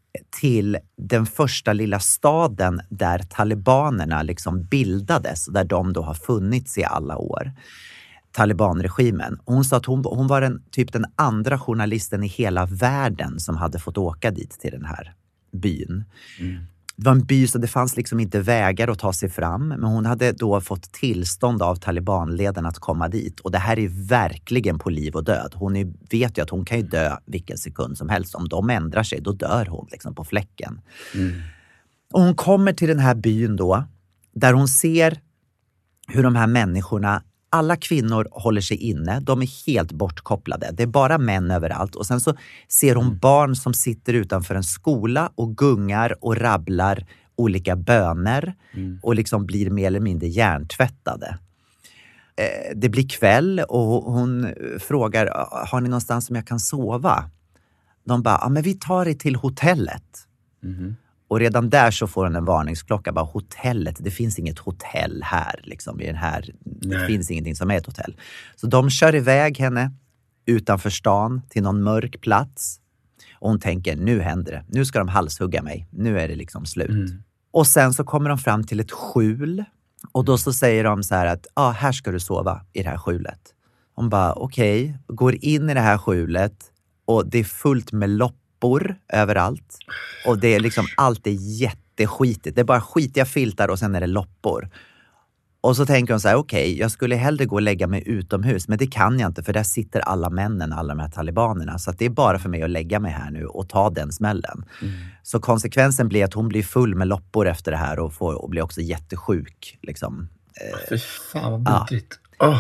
till den första lilla staden där talibanerna liksom bildades, där de då har funnits i alla år. Talibanregimen. Hon sa att hon, hon var den, typ den andra journalisten i hela världen som hade fått åka dit till den här byn. Mm. Det var en by så det fanns liksom inte vägar att ta sig fram. Men hon hade då fått tillstånd av talibanledarna att komma dit. Och det här är verkligen på liv och död. Hon är, vet ju att hon kan ju dö vilken sekund som helst. Om de ändrar sig, då dör hon liksom på fläcken. Mm. Och hon kommer till den här byn då. Där hon ser hur de här människorna, alla kvinnor håller sig inne. De är helt bortkopplade. Det är bara män överallt. Och sen så ser hon barn som sitter utanför en skola och gungar och rabblar olika böner. Mm. Och liksom blir mer eller mindre hjärntvättade. Eh, det blir kväll och hon frågar, har ni någonstans som jag kan sova? De bara, ja men vi tar er till hotellet. Mm. Och redan där så får hon en varningsklocka. Bara hotellet, det finns inget hotell här. Liksom, i den här. Det finns ingenting som är ett hotell. Så de kör iväg henne utanför stan till någon mörk plats. Och hon tänker, nu händer det. Nu ska de halshugga mig. Nu är det liksom slut. Mm. Och sen så kommer de fram till ett skjul. Och då så säger de så här att, ja ah, här ska du sova i det här skjulet. Hon bara, okej. Okay. Går in i det här skjulet. Och det är fullt med lopp. Överallt. Och det är liksom allt är jätteskitigt. Det är bara skitiga filtar och sen är det loppor. Och så tänker hon så här, okej, okay, jag skulle hellre gå och lägga mig utomhus. Men det kan jag inte för där sitter alla männen, alla de här talibanerna. Så att det är bara för mig att lägga mig här nu och ta den smällen. Mm. Så konsekvensen blir att hon blir full med loppor efter det här och, får, och blir också jättesjuk. Liksom. Fy fan vad budrigt. Ja. Oh.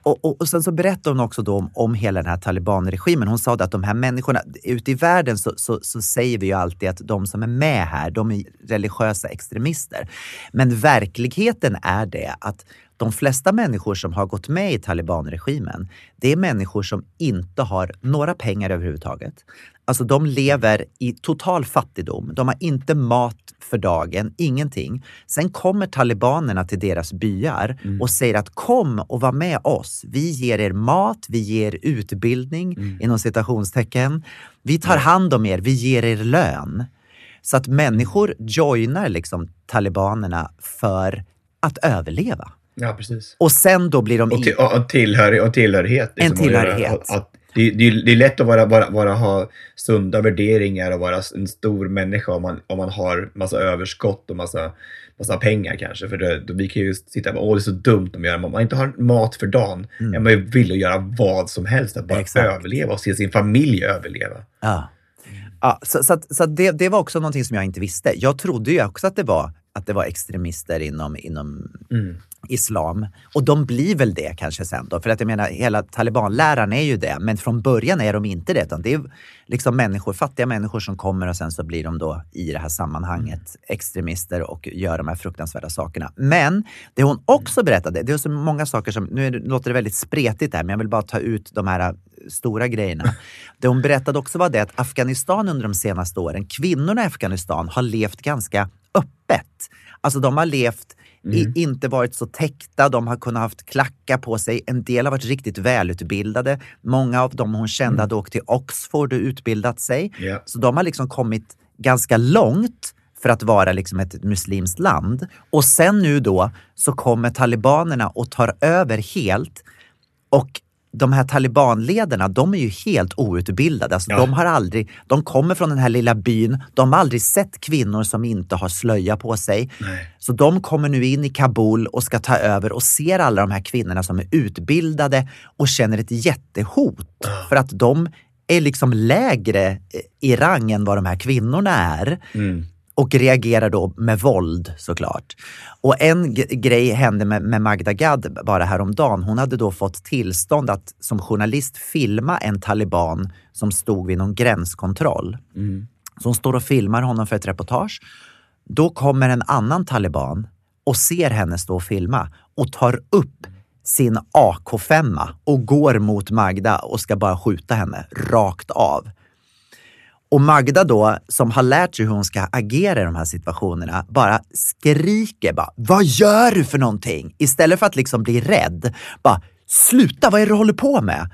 Och, och, och sen så berättade hon också då om, om hela den här talibanregimen. Hon sa att de här människorna, ute i världen så, så, så säger vi ju alltid att de som är med här, de är religiösa extremister. Men verkligheten är det att de flesta människor som har gått med i talibanregimen, det är människor som inte har några pengar överhuvudtaget. Alltså de lever i total fattigdom. De har inte mat för dagen, ingenting. Sen kommer talibanerna till deras byar mm. och säger att kom och var med oss. Vi ger er mat, vi ger utbildning mm. inom citationstecken. Vi tar hand om er, vi ger er lön. Så att människor joinar liksom talibanerna för att överleva. Ja, precis. Och sen då blir de... Och, till, och, tillhör, och tillhörighet. Liksom, en tillhörighet. Att, att det, det, det är lätt att vara, vara, vara, ha sunda värderingar och vara en stor människa om man, om man har massa överskott och massa, massa pengar kanske. För det, då, vi kan ju sitta och åh, det är så dumt om, om man inte har mat för dagen. Mm. Man vill göra vad som helst. Att bara Exakt. överleva och se sin familj överleva. Ja, ja så, så, så det, det var också någonting som jag inte visste. Jag trodde ju också att det var att det var extremister inom, inom mm. islam. Och de blir väl det kanske sen då. För att jag menar, hela talibanläran är ju det. Men från början är de inte det. Utan det är liksom människor, fattiga människor som kommer och sen så blir de då i det här sammanhanget extremister och gör de här fruktansvärda sakerna. Men det hon också berättade, det är så många saker som, nu låter det väldigt spretigt här, men jag vill bara ta ut de här stora grejerna. Det hon berättade också var det att Afghanistan under de senaste åren, kvinnorna i Afghanistan har levt ganska öppet. Alltså de har levt, mm. i, inte varit så täckta, de har kunnat haft klackar på sig. En del har varit riktigt välutbildade. Många av dem hon kände mm. hade åkt till Oxford och utbildat sig. Yeah. Så de har liksom kommit ganska långt för att vara liksom ett muslimskt land. Och sen nu då så kommer talibanerna och tar över helt. Och de här talibanledarna, de är ju helt outbildade. Alltså, ja. de, har aldrig, de kommer från den här lilla byn. De har aldrig sett kvinnor som inte har slöja på sig. Nej. Så de kommer nu in i Kabul och ska ta över och ser alla de här kvinnorna som är utbildade och känner ett jättehot. Ja. För att de är liksom lägre i rang än vad de här kvinnorna är. Mm. Och reagerar då med våld såklart. Och en g- grej hände med, med Magda Gad bara häromdagen. Hon hade då fått tillstånd att som journalist filma en taliban som stod vid någon gränskontroll. Mm. Så hon står och filmar honom för ett reportage. Då kommer en annan taliban och ser henne stå och filma. Och tar upp sin A K fem och går mot Magda och ska bara skjuta henne rakt av. Och Magda då, som har lärt sig hur hon ska agera i de här situationerna, bara skriker bara, vad gör du för någonting? Istället för att liksom bli rädd, bara, sluta, vad är det du håller på med?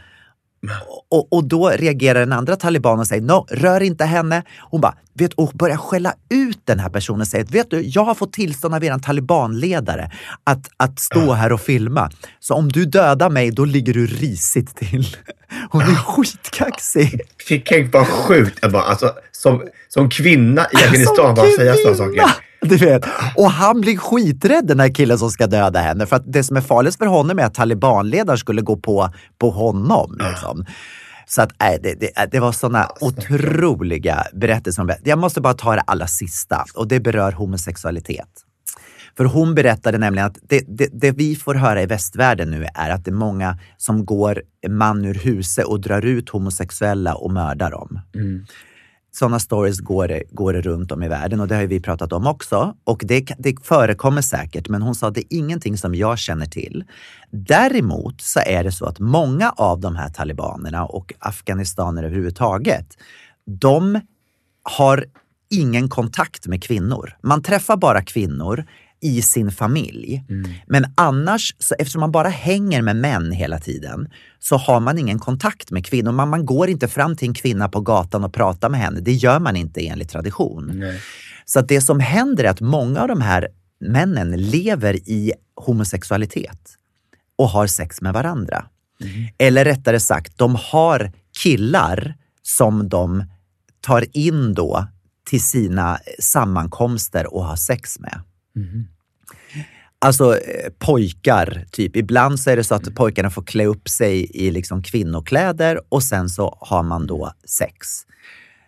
Och, och då reagerar den andra talibanen och säger, no, rör inte henne. Hon bara, vet, och börjar skälla ut den här personen och säger, vet du, jag har fått tillstånd av er talibanledare att, att stå här och filma. Så om du dödar mig, då ligger du risigt till. Hon är skitkaxig. Det kan ju vara sjukt. Alltså, som, som kvinna i Afghanistan bara säga sådana saker. Du vet. Och han blir skiträdd, den här killen som ska döda henne. För att det som är farligt för honom är att talibanledaren skulle gå på, på honom. Liksom. Så att äh, det, det, det var sådana otroliga berättelser. Jag måste bara ta det allra sista. Och det berör homosexualitet. För hon berättade nämligen att det, det, det vi får höra i västvärlden nu är att det är många som går man ur huset och drar ut homosexuella och mördar dem. Mm. Sådana stories går det, går det runt om i världen och det har vi pratat om också. Och det, det förekommer säkert, men hon sa att det är ingenting som jag känner till. Däremot så är det så att många av de här talibanerna och afghanistaner överhuvudtaget, de har ingen kontakt med kvinnor. Man träffar bara kvinnor i sin familj. Mm. Men annars, så eftersom man bara hänger med män hela tiden, så har man ingen kontakt med kvinnor. Man, man går inte fram till en kvinna på gatan och pratar med henne. Det gör man inte enligt tradition. Nej. Så att det som händer är att många av de här männen lever i homosexualitet och har sex med varandra. Mm. Eller rättare sagt, de har killar som de tar in då till sina sammankomster och har sex med. Mm. Alltså pojkar typ. Ibland så är det så att pojkarna får klä upp sig i liksom kvinnokläder och sen så har man då sex.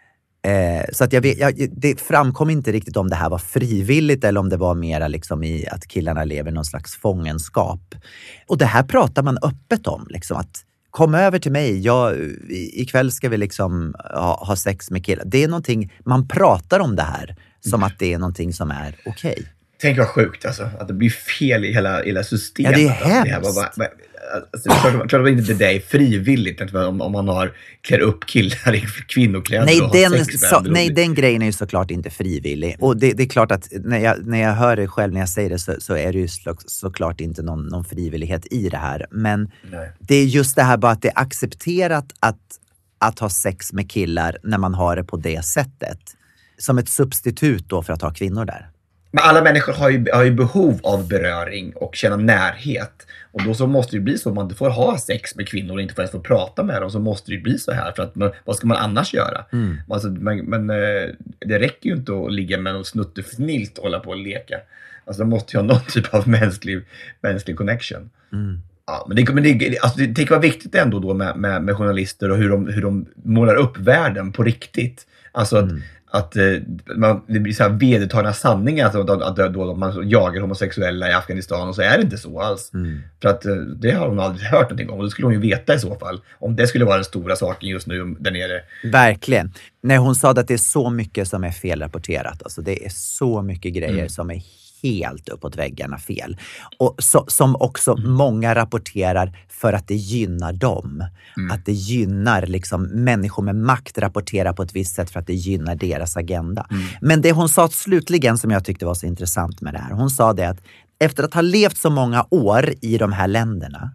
Eh, så att jag vet, jag, det framkom inte riktigt om det här var frivilligt eller om det var mera liksom i att killarna lever någon slags fångenskap. Och det här pratar man öppet om. Liksom, att kom över till mig, jag, ikväll ska vi liksom ha, ha sex med killar. Det är någonting, man pratar om det här som att det är någonting som är okej. Okay. Tänk vad sjukt alltså, att det blir fel i hela, hela systemet. Ja, det är hemskt. Alltså, det här, alltså, jag tror, jag tror inte det är frivilligt om, om man har klär upp killar i kvinnokläder nej, och den, har sex så, nej, den grejen är ju såklart inte frivillig. Och det, det är klart att när jag, när jag hör det själv, när jag säger det så, så är det ju så, såklart inte någon, någon frivillighet i det här. Men nej. Det är just det här bara att det är accepterat att, att ha sex med killar när man har det på det sättet. Som ett substitut då för att ha kvinnor där. Men alla människor har ju, har ju behov av beröring och känna närhet. Och då så måste det bli så, om man inte får ha sex med kvinnor och inte får ens få prata med dem, så måste det bli så här. För att man, vad ska man annars göra? Mm. Alltså, men men det räcker ju inte att ligga med någon snuttefnilt och hålla på och leka. Alltså det måste ju ha någon typ av mänsklig, mänsklig connection. Mm. Ja, men det, men det, alltså det, det kan vara viktigt ändå då med, med, med journalister och hur de, hur de målar upp världen på riktigt. Alltså att, mm. att man, det blir så här vedertagna sanningar att, att, att då man jagar homosexuella i Afghanistan, och så är det inte så alls. Mm. För att det har hon aldrig hört någonting om, och det skulle hon ju veta i så fall. Om det skulle vara den stora saken just nu där nere. Verkligen. Nej, hon sa att det är så mycket som är felrapporterat. Alltså det är så mycket grejer mm. som är helt uppåt väggarna fel. Och så, som också mm. många rapporterar för att det gynnar dem. Mm. Att det gynnar liksom människor med makt rapporterar på ett visst sätt för att det gynnar deras agenda. Mm. Men det hon sa slutligen som jag tyckte var så intressant med det här. Hon sa det att efter att ha levt så många år i de här länderna,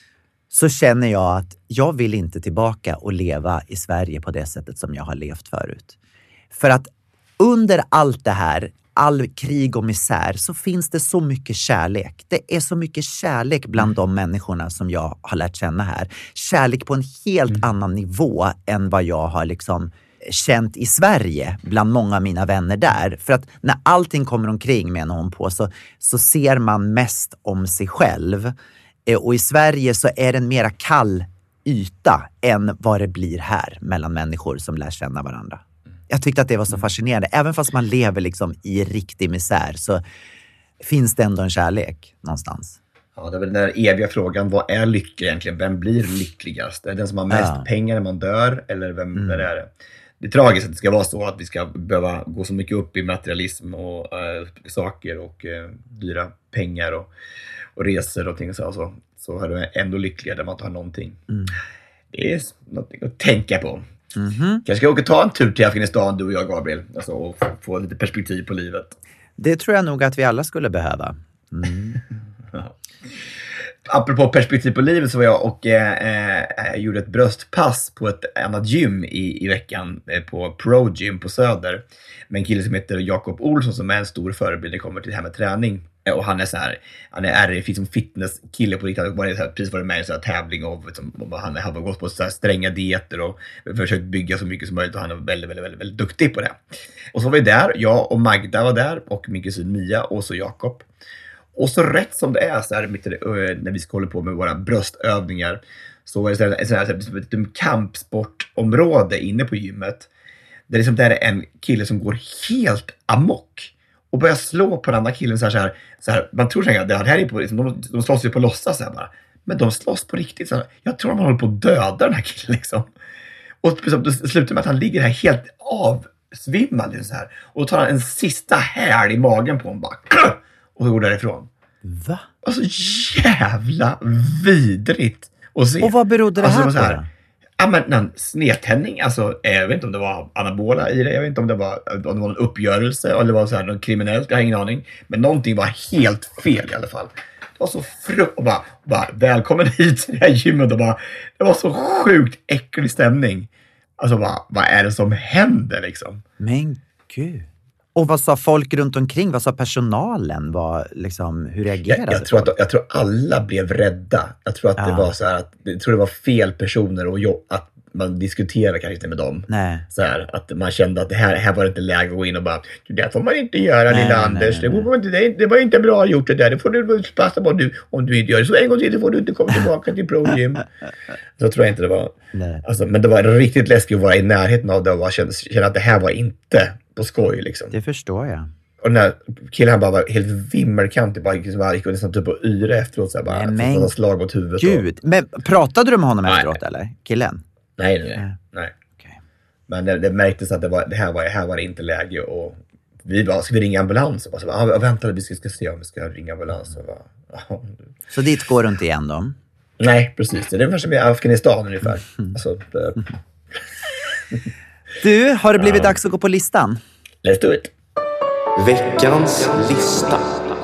så känner jag att jag vill inte tillbaka och leva i Sverige på det sättet som jag har levt förut. För att under allt det här, all krig och misär, så finns det så mycket kärlek. Det är så mycket kärlek bland mm. de människorna som jag har lärt känna här. Kärlek på en helt mm. annan nivå än vad jag har liksom känt i Sverige bland många av mina vänner där. För att när allting kommer omkring, menar hon på, så, så ser man mest om sig själv. Och i Sverige så är det en mera kall yta än vad det blir här mellan människor som lär känna varandra. Jag tyckte att det var så fascinerande. Även fast man lever liksom i riktig misär, så finns det ändå en kärlek någonstans. Ja, det är väl den där eviga frågan, vad är lycka egentligen? Vem blir lyckligast? Är det den som har mest ja. pengar när man dör? Eller vem mm. är det? Det är tragiskt att det ska vara så att vi ska behöva gå så mycket upp i materialism och äh, saker och äh, dyra pengar och, och resor och ting så. Så, så är det ändå lyckligare där man inte har någonting. Mm. Det är något att tänka på. Mm-hmm. Kanske ska åka ta en tur till Afghanistan, du och jag, Gabriel, alltså, och få, få lite perspektiv på livet. Det tror jag nog att vi alla skulle behöva. Mm. Apropå perspektiv på livet, så var jag och eh, eh, gjorde ett bröstpass på ett annat gym i, i veckan, eh, på Pro Gym på Söder, med en kille som heter Jakob Olsson, som är en stor förebild när det kommer till det här med träning. Och han är så här, han är R F som fitnesskille på riktigt. Han har precis varit med i en sån här tävling och liksom, han har gått på så här stränga dieter och försökt bygga så mycket som möjligt, och han är väldigt, väldigt, väldigt, väldigt duktig på det. Och så var vi där, jag och Magda var där och min kusin Mia och så Jakob. Och så rätt som det är så här, mitt, när vi ska hålla på med våra bröstövningar, så var det så här, ett sånt här, ett kampsportområde inne på gymmet. Där liksom där är en kille som går helt amok och börjar slå på den andra killen så här, så här, så här. Man tror så här, det här är på, liksom, de, de slåss ju på låtsas så här bara. Men de slåss på riktigt så här. Jag tror att man håller på att döda den här killen liksom. Och det slutar med att han ligger här helt avsvimmad liksom, så här. Och då tar han en sista häl i magen på honom bara. Och så går därifrån. Va? Alltså jävla vidrigt att se. Och vad berodde det alltså, här det på? Så här, ja, men en snedtändning, alltså jag vet inte om det var anabola i det, jag vet inte om det var, om det var en uppgörelse eller det var så här något kriminellt, jag har ingen aning, men någonting var helt fel i alla fall. Det var så frukt och bara, bara välkommen hit till det här gymmet och bara, det var så sjukt äcklig stämning. Alltså bara, vad är det som händer liksom? Men gud. Och vad sa folk runt omkring? Vad sa personalen? Vad, liksom, hur reagerade jag, jag, tror att, jag tror alla blev rädda. Jag tror att ja. det var så här att, jag tror det var fel personer och jobb, att man diskuterar kanske inte med dem. Nej. Så här, att man kände att det här, här var det inte läge att gå in och bara, det får man inte göra, nej, lilla nej, Anders. Nej, nej, nej. Det, var inte, det var inte bra gjort det där. Det får du passa på du, om du inte gör det. Så en gång till så får du inte komma tillbaka till Pro Gym. Så tror jag inte det var. Alltså, men det var riktigt läskigt att vara i närheten av det och känna, känna att det här var inte på skoj. Liksom. Det förstår jag. Och den här killen han bara var helt vimmelkantig. Bara gick och nästan typ på yra efteråt. Så här, bara, nej, men slag mot huvudet. Gud. Och... Men pratade du med honom nej. efteråt eller? Killen? Nej, nej, nej. nej. Okay. Men det, det märktes att det, var, det här, var, här var det inte läge. Och vi bara, ska vi ringa ambulans? Och bara, så bara, ah, vänta, vi ska, ska se om vi ska ringa ambulans. Och bara, ah. Så dit går du inte igen då? Nej, precis. Det är ungefär som i Afghanistan ungefär. Mm. Alltså, det... Du, har det blivit ja. dags att gå på listan? Let's do it. Veckans lista.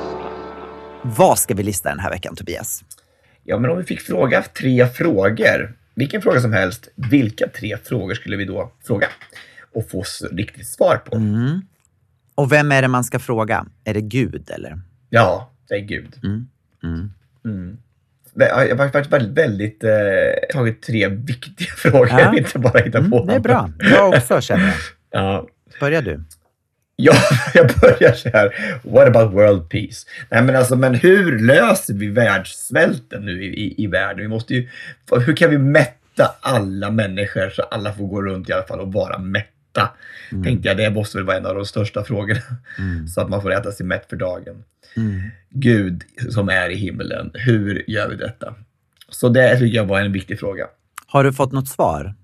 Vad ska vi lista den här veckan, Tobias? Ja, men om vi fick fråga tre frågor, vilken fråga som helst, vilka tre frågor skulle vi då fråga? Och få riktigt svar på. Mm. Och vem är det man ska fråga? Är det Gud eller? Ja, det är Gud. Mm. Mm. Mm. Jag har varit väldigt, väldigt eh, tagit tre viktiga frågor, ja. Inte bara hitta på. Mm, det är bra. Jag också känner jag. Ja. Börjar du? Ja, jag börjar så här. What about world peace? Nej, men alltså, men hur löser vi världssvälten nu i, i, i världen? Vi måste ju, hur kan vi mätta alla människor så alla får gå runt i alla fall och vara mätta? Mm. Tänkte jag, det måste väl vara en av de största frågorna. Mm. Så att man får äta sig mätt för dagen. Mm. Gud som är i himlen, hur gör vi detta? Så det tycker jag var en viktig fråga. Har du fått något svar?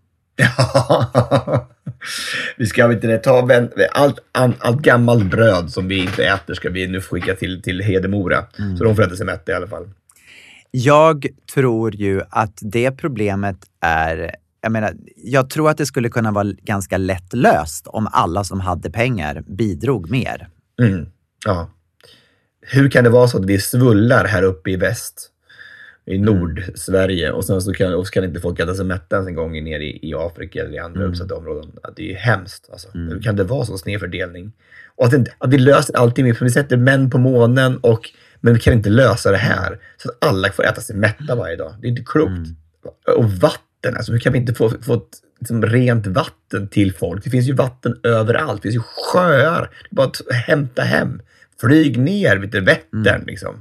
Ja, vi ska inte ta vän, allt, allt, allt gammalt bröd som vi inte äter ska vi nu skicka till, till Hedemora. Mm. Så de får äta sig mätta i alla fall. Jag tror ju att det problemet är, jag menar, jag tror att det skulle kunna vara ganska lätt löst om alla som hade pengar bidrog mer. Mm. Ja. Hur kan det vara så att vi svullar här uppe i väst? I Nord-Sverige och sen så kan, och så kan inte folk äta sig mätta en gång ner i, i Afrika eller i andra mm. uppsatta områden. Det är ju hemskt. Alltså. Mm. Hur kan det vara så snedfördelning? Och att, det, att vi löser allting med, för vi sätter män på månen och, men vi kan inte lösa det här så att alla får äta sig mätta varje dag. Det är inte klokt. Mm. Och vatten, alltså hur kan vi inte få, få ett liksom, rent vatten till folk? Det finns ju vatten överallt. Det finns ju sjöar. Det är bara att hämta hem. Flyg ner vid Vättern mm. liksom.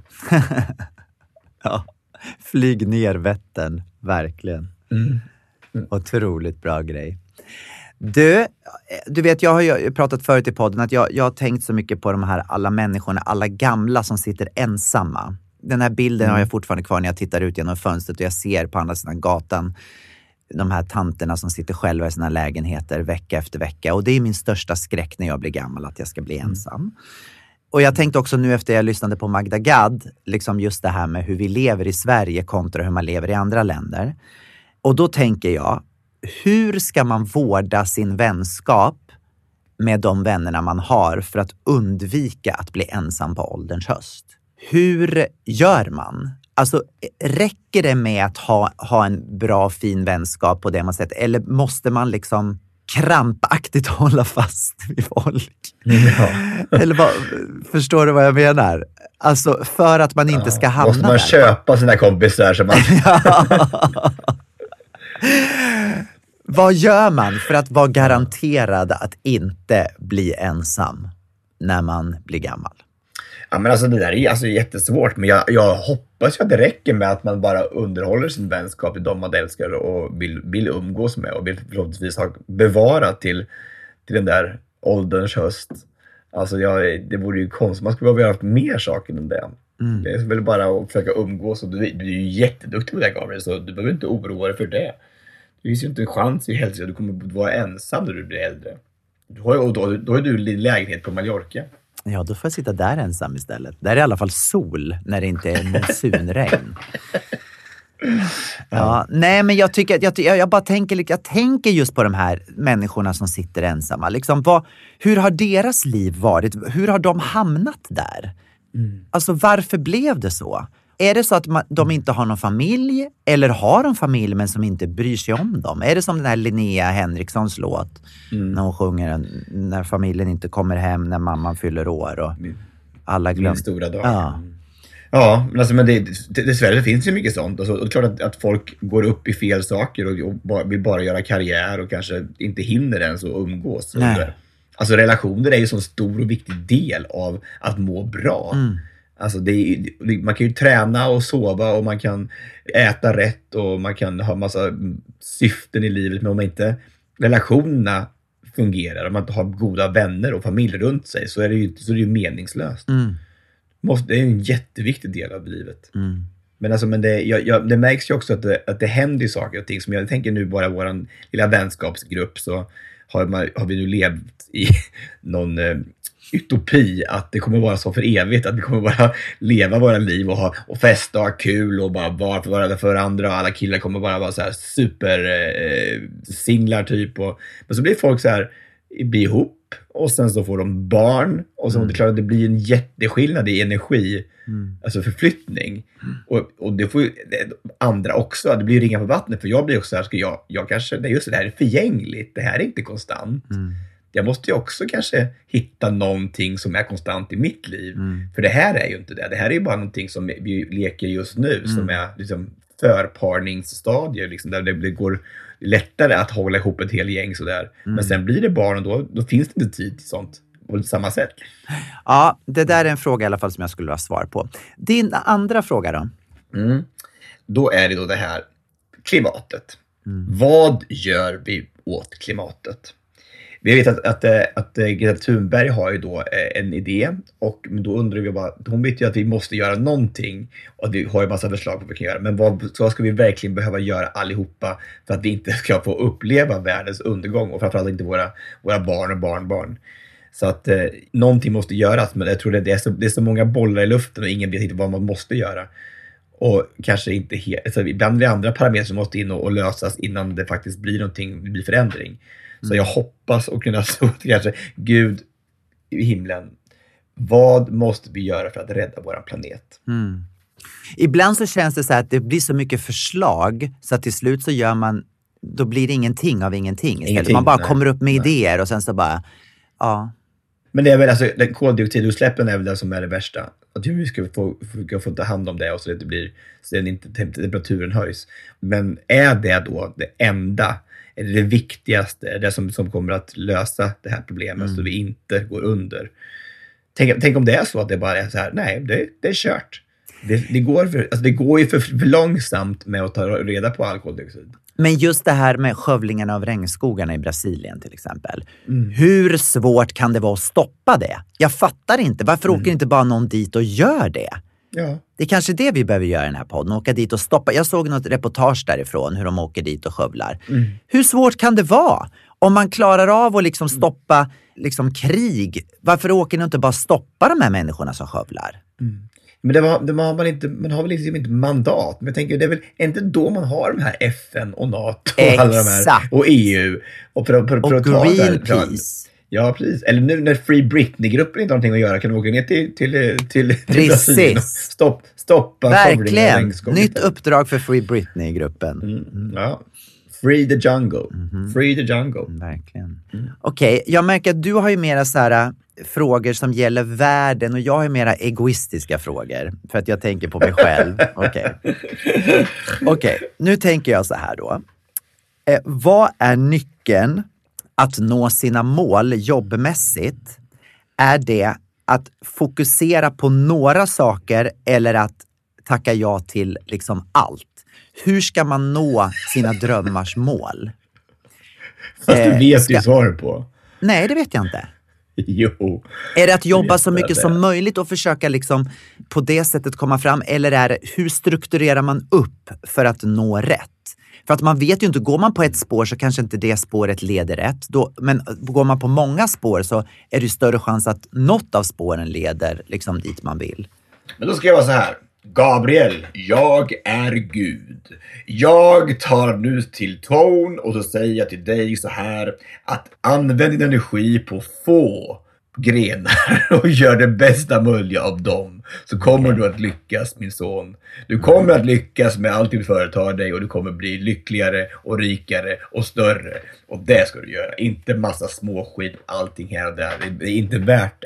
Ja. Flyg ner Vättern, verkligen. Mm. Mm. Otroligt bra grej. Du, du vet, jag har ju pratat förut i podden att jag, jag har tänkt så mycket på de här alla människorna, alla gamla som sitter ensamma. Den här bilden mm. har jag fortfarande kvar när jag tittar ut genom fönstret och jag ser på andra sidan gatan de här tanterna som sitter själva i sina lägenheter vecka efter vecka. Och det är min största skräck när jag blir gammal, att jag ska bli ensam. Mm. Och jag tänkte också nu efter jag lyssnade på Magda Gad, liksom just det här med hur vi lever i Sverige kontra hur man lever i andra länder. Och då tänker jag, hur ska man vårda sin vänskap med de vännerna man har för att undvika att bli ensam på ålderns höst? Hur gör man? Alltså, räcker det med att ha, ha en bra, fin vänskap på det man sett? Eller måste man liksom krampaktigt hålla fast vid folk? Ja. Eller vad, förstår du vad jag menar? Alltså, för att man inte ska hamna måste man där. köpa sina kompisar som man... Vad gör man för att vara garanterad att inte bli ensam när man blir gammal? Ja, men alltså det där är alltså jättesvårt, men jag, jag hoppas att det räcker med att man bara underhåller sin vänskap till de man älskar och vill, vill umgås med och vill förhoppningsvis ha bevarat till, till den där ålderns höst. Alltså jag, det vore ju konstigt, man skulle behöva göra mer saker än det. Mm. Det är väl bara att försöka umgås och du, du är ju jätteduktig på det, Gabriel, så du behöver inte oroa dig för det. Det finns ju inte en chans i hälsa att du kommer att vara ensam när du blir äldre. Du har ju, då, då är du i lägenhet på Mallorca. Ja, då får jag sitta där ensam istället. Där är i alla fall sol när det inte är monsunregn. Ja, nej, men jag tycker jag, jag, jag bara tänker jag tänker just på de här människorna som sitter ensamma. Liksom, vad, hur har deras liv varit? Hur har de hamnat där? Mm. Alltså, varför blev det så? Är det så att man, de inte har någon familj? Eller har de familj men som inte bryr sig om dem? Är det som den här Linnea Henrikssons låt? Mm. När hon sjunger när familjen inte kommer hem när mamman fyller år och alla glömmer. Min stora dag. Ja. Ja, men, alltså, men det, det, dessvärre finns ju mycket sånt. Alltså, och det är klart att, att folk går upp i fel saker och, och bara, vill bara göra karriär och kanske inte hinner ens att umgås. Nej. Alltså relationer är ju en så stor och viktig del av att må bra. Mm. Alltså det är, man kan ju träna och sova och man kan äta rätt och man kan ha massa syften i livet, men om inte relationerna fungerar, om man inte har goda vänner och familj runt sig, så är det ju, så är det ju meningslöst. Mm. Måste, det är ju en jätteviktig del av livet. Mm. Men, alltså, men det, jag, jag, det märks ju också att det, att det händer saker och ting. Som jag tänker nu bara vår lilla vänskapsgrupp, så har, man, har vi nu levt i någon eh, utopi att det kommer vara så för evigt, att vi kommer bara leva våra liv och, ha, och festa och ha kul och bara vara för varandra för andra, och alla killar kommer bara vara så här super eh, singlar typ. Och, men så blir folk så här, blir ihop och sen så får de barn och så mm. är det klart att det blir en jätteskillnad i energi, mm. alltså förflyttning. Mm. Och, och det får ju det, andra också, det blir ringa på vattnet, för jag blir också så här, ska jag, jag kanske, det är just det här är förgängligt, det här är inte konstant. Mm. Jag måste ju också kanske hitta någonting som är konstant i mitt liv. Mm. För det här är ju inte det. Det här är ju bara någonting som vi leker just nu, mm. som är liksom förparningsstadier, liksom, där det går lättare att hålla ihop ett helt gäng sådär. Mm. Men sen blir det barn och då, då finns det inte tid till sånt på samma sätt. Ja, det där är en fråga i alla fall som jag skulle ha svar på. Din andra fråga då? Mm. Då är det då det här klimatet. Mm. Vad gör vi åt klimatet? Vi vet att, att, att Greta Thunberg har ju då en idé, och då undrar vi bara, hon vet ju att vi måste göra någonting och vi har ju massa förslag på vad vi kan göra, men vad, vad ska vi verkligen behöva göra allihopa för att vi inte ska få uppleva världens undergång, och framförallt inte våra, våra barn och barnbarn. Så att eh, någonting måste göras, men jag tror det är, så, det är så många bollar i luften och ingen vet inte vad man måste göra. Och kanske inte helt, alltså ibland är det andra parametrar som måste in och, och lösas innan det faktiskt blir någonting, det blir förändring. Så jag hoppas och kunna stå till kanske, Gud i himlen, vad måste vi göra för att rädda vår planet? Mm. Ibland så känns det så här att det blir så mycket förslag så att till slut så gör man, då blir det ingenting av ingenting. ingenting man bara nej, kommer upp med nej. idéer och sen så bara, ja. Men det är väl alltså, den koldioxidutsläppen är väl det som är det värsta. Att hur vi ska få, få, få ta hand om det och så att det blir, så att inte temperaturen höjs. Men är det då det enda, är det det viktigaste, det som, som kommer att lösa det här problemet, mm. så vi inte går under? Tänk, tänk om det är så att det bara är så här, nej, det, det är kört. Det, det, går för, alltså det går ju för, för långsamt med att ta reda på all koldioxid. Men just det här med skövlingarna av regnskogarna i Brasilien till exempel. Mm. Hur svårt kan det vara att stoppa det? Jag fattar inte. Varför mm. åker inte bara någon dit och gör det? Ja. Det är kanske det vi behöver göra i den här podden. Åka dit och stoppa. Jag såg något reportage därifrån hur de åker dit och skövlar. Mm. Hur svårt kan det vara? Om man klarar av att liksom stoppa liksom krig, varför åker ni inte bara stoppa de här människorna som skövlar? Mm. Men det var, det har man, inte, man har väl liksom inte mandat. Men jag tänker, det är väl inte då man har de här F N och NATO och Exakt. alla de här, och E U. Och, för, för, för och Greenpeace. Ja, precis. Eller nu när Free Britney-gruppen inte har någonting att göra, kan du åka ner till, till, till, till Brasilien och stopp, stoppa. Verkligen. Nytt uppdrag för Free Britney-gruppen. Mm, ja. Free the jungle. Mm-hmm. Free the jungle. Verkligen. Mm. Okej, okay, jag märker att du har ju mera så här frågor som gäller världen och jag har mera egoistiska frågor för att jag tänker på mig själv. Okej, okay. okay, nu tänker jag så här då. Eh, vad är nyckeln att nå sina mål jobbmässigt? Är det att fokusera på några saker eller att tacka ja till liksom allt? Hur ska man nå sina drömmars mål? Fast du vet ska... ju svaret på. Nej, det vet jag inte. Jo. Är det att jobba så mycket som möjligt och försöka liksom på det sättet komma fram? Eller är det, hur strukturerar man upp för att nå rätt? För att man vet ju inte, går man på ett spår så kanske inte det spåret leder rätt. Då, men går man på många spår så är det större chans att något av spåren leder liksom dit man vill. Men då ska jag vara så här. Gabriel, jag är Gud. Jag tar nu till ton och så säger jag till dig så här, att använd din energi på få grenar och gör det bästa möjliga av dem, så kommer du att lyckas, min son. Du kommer att lyckas med allt du företar dig och du kommer bli lyckligare och rikare och större. Och det ska du göra, inte massa små skit, allting här och där. Det är inte värt det.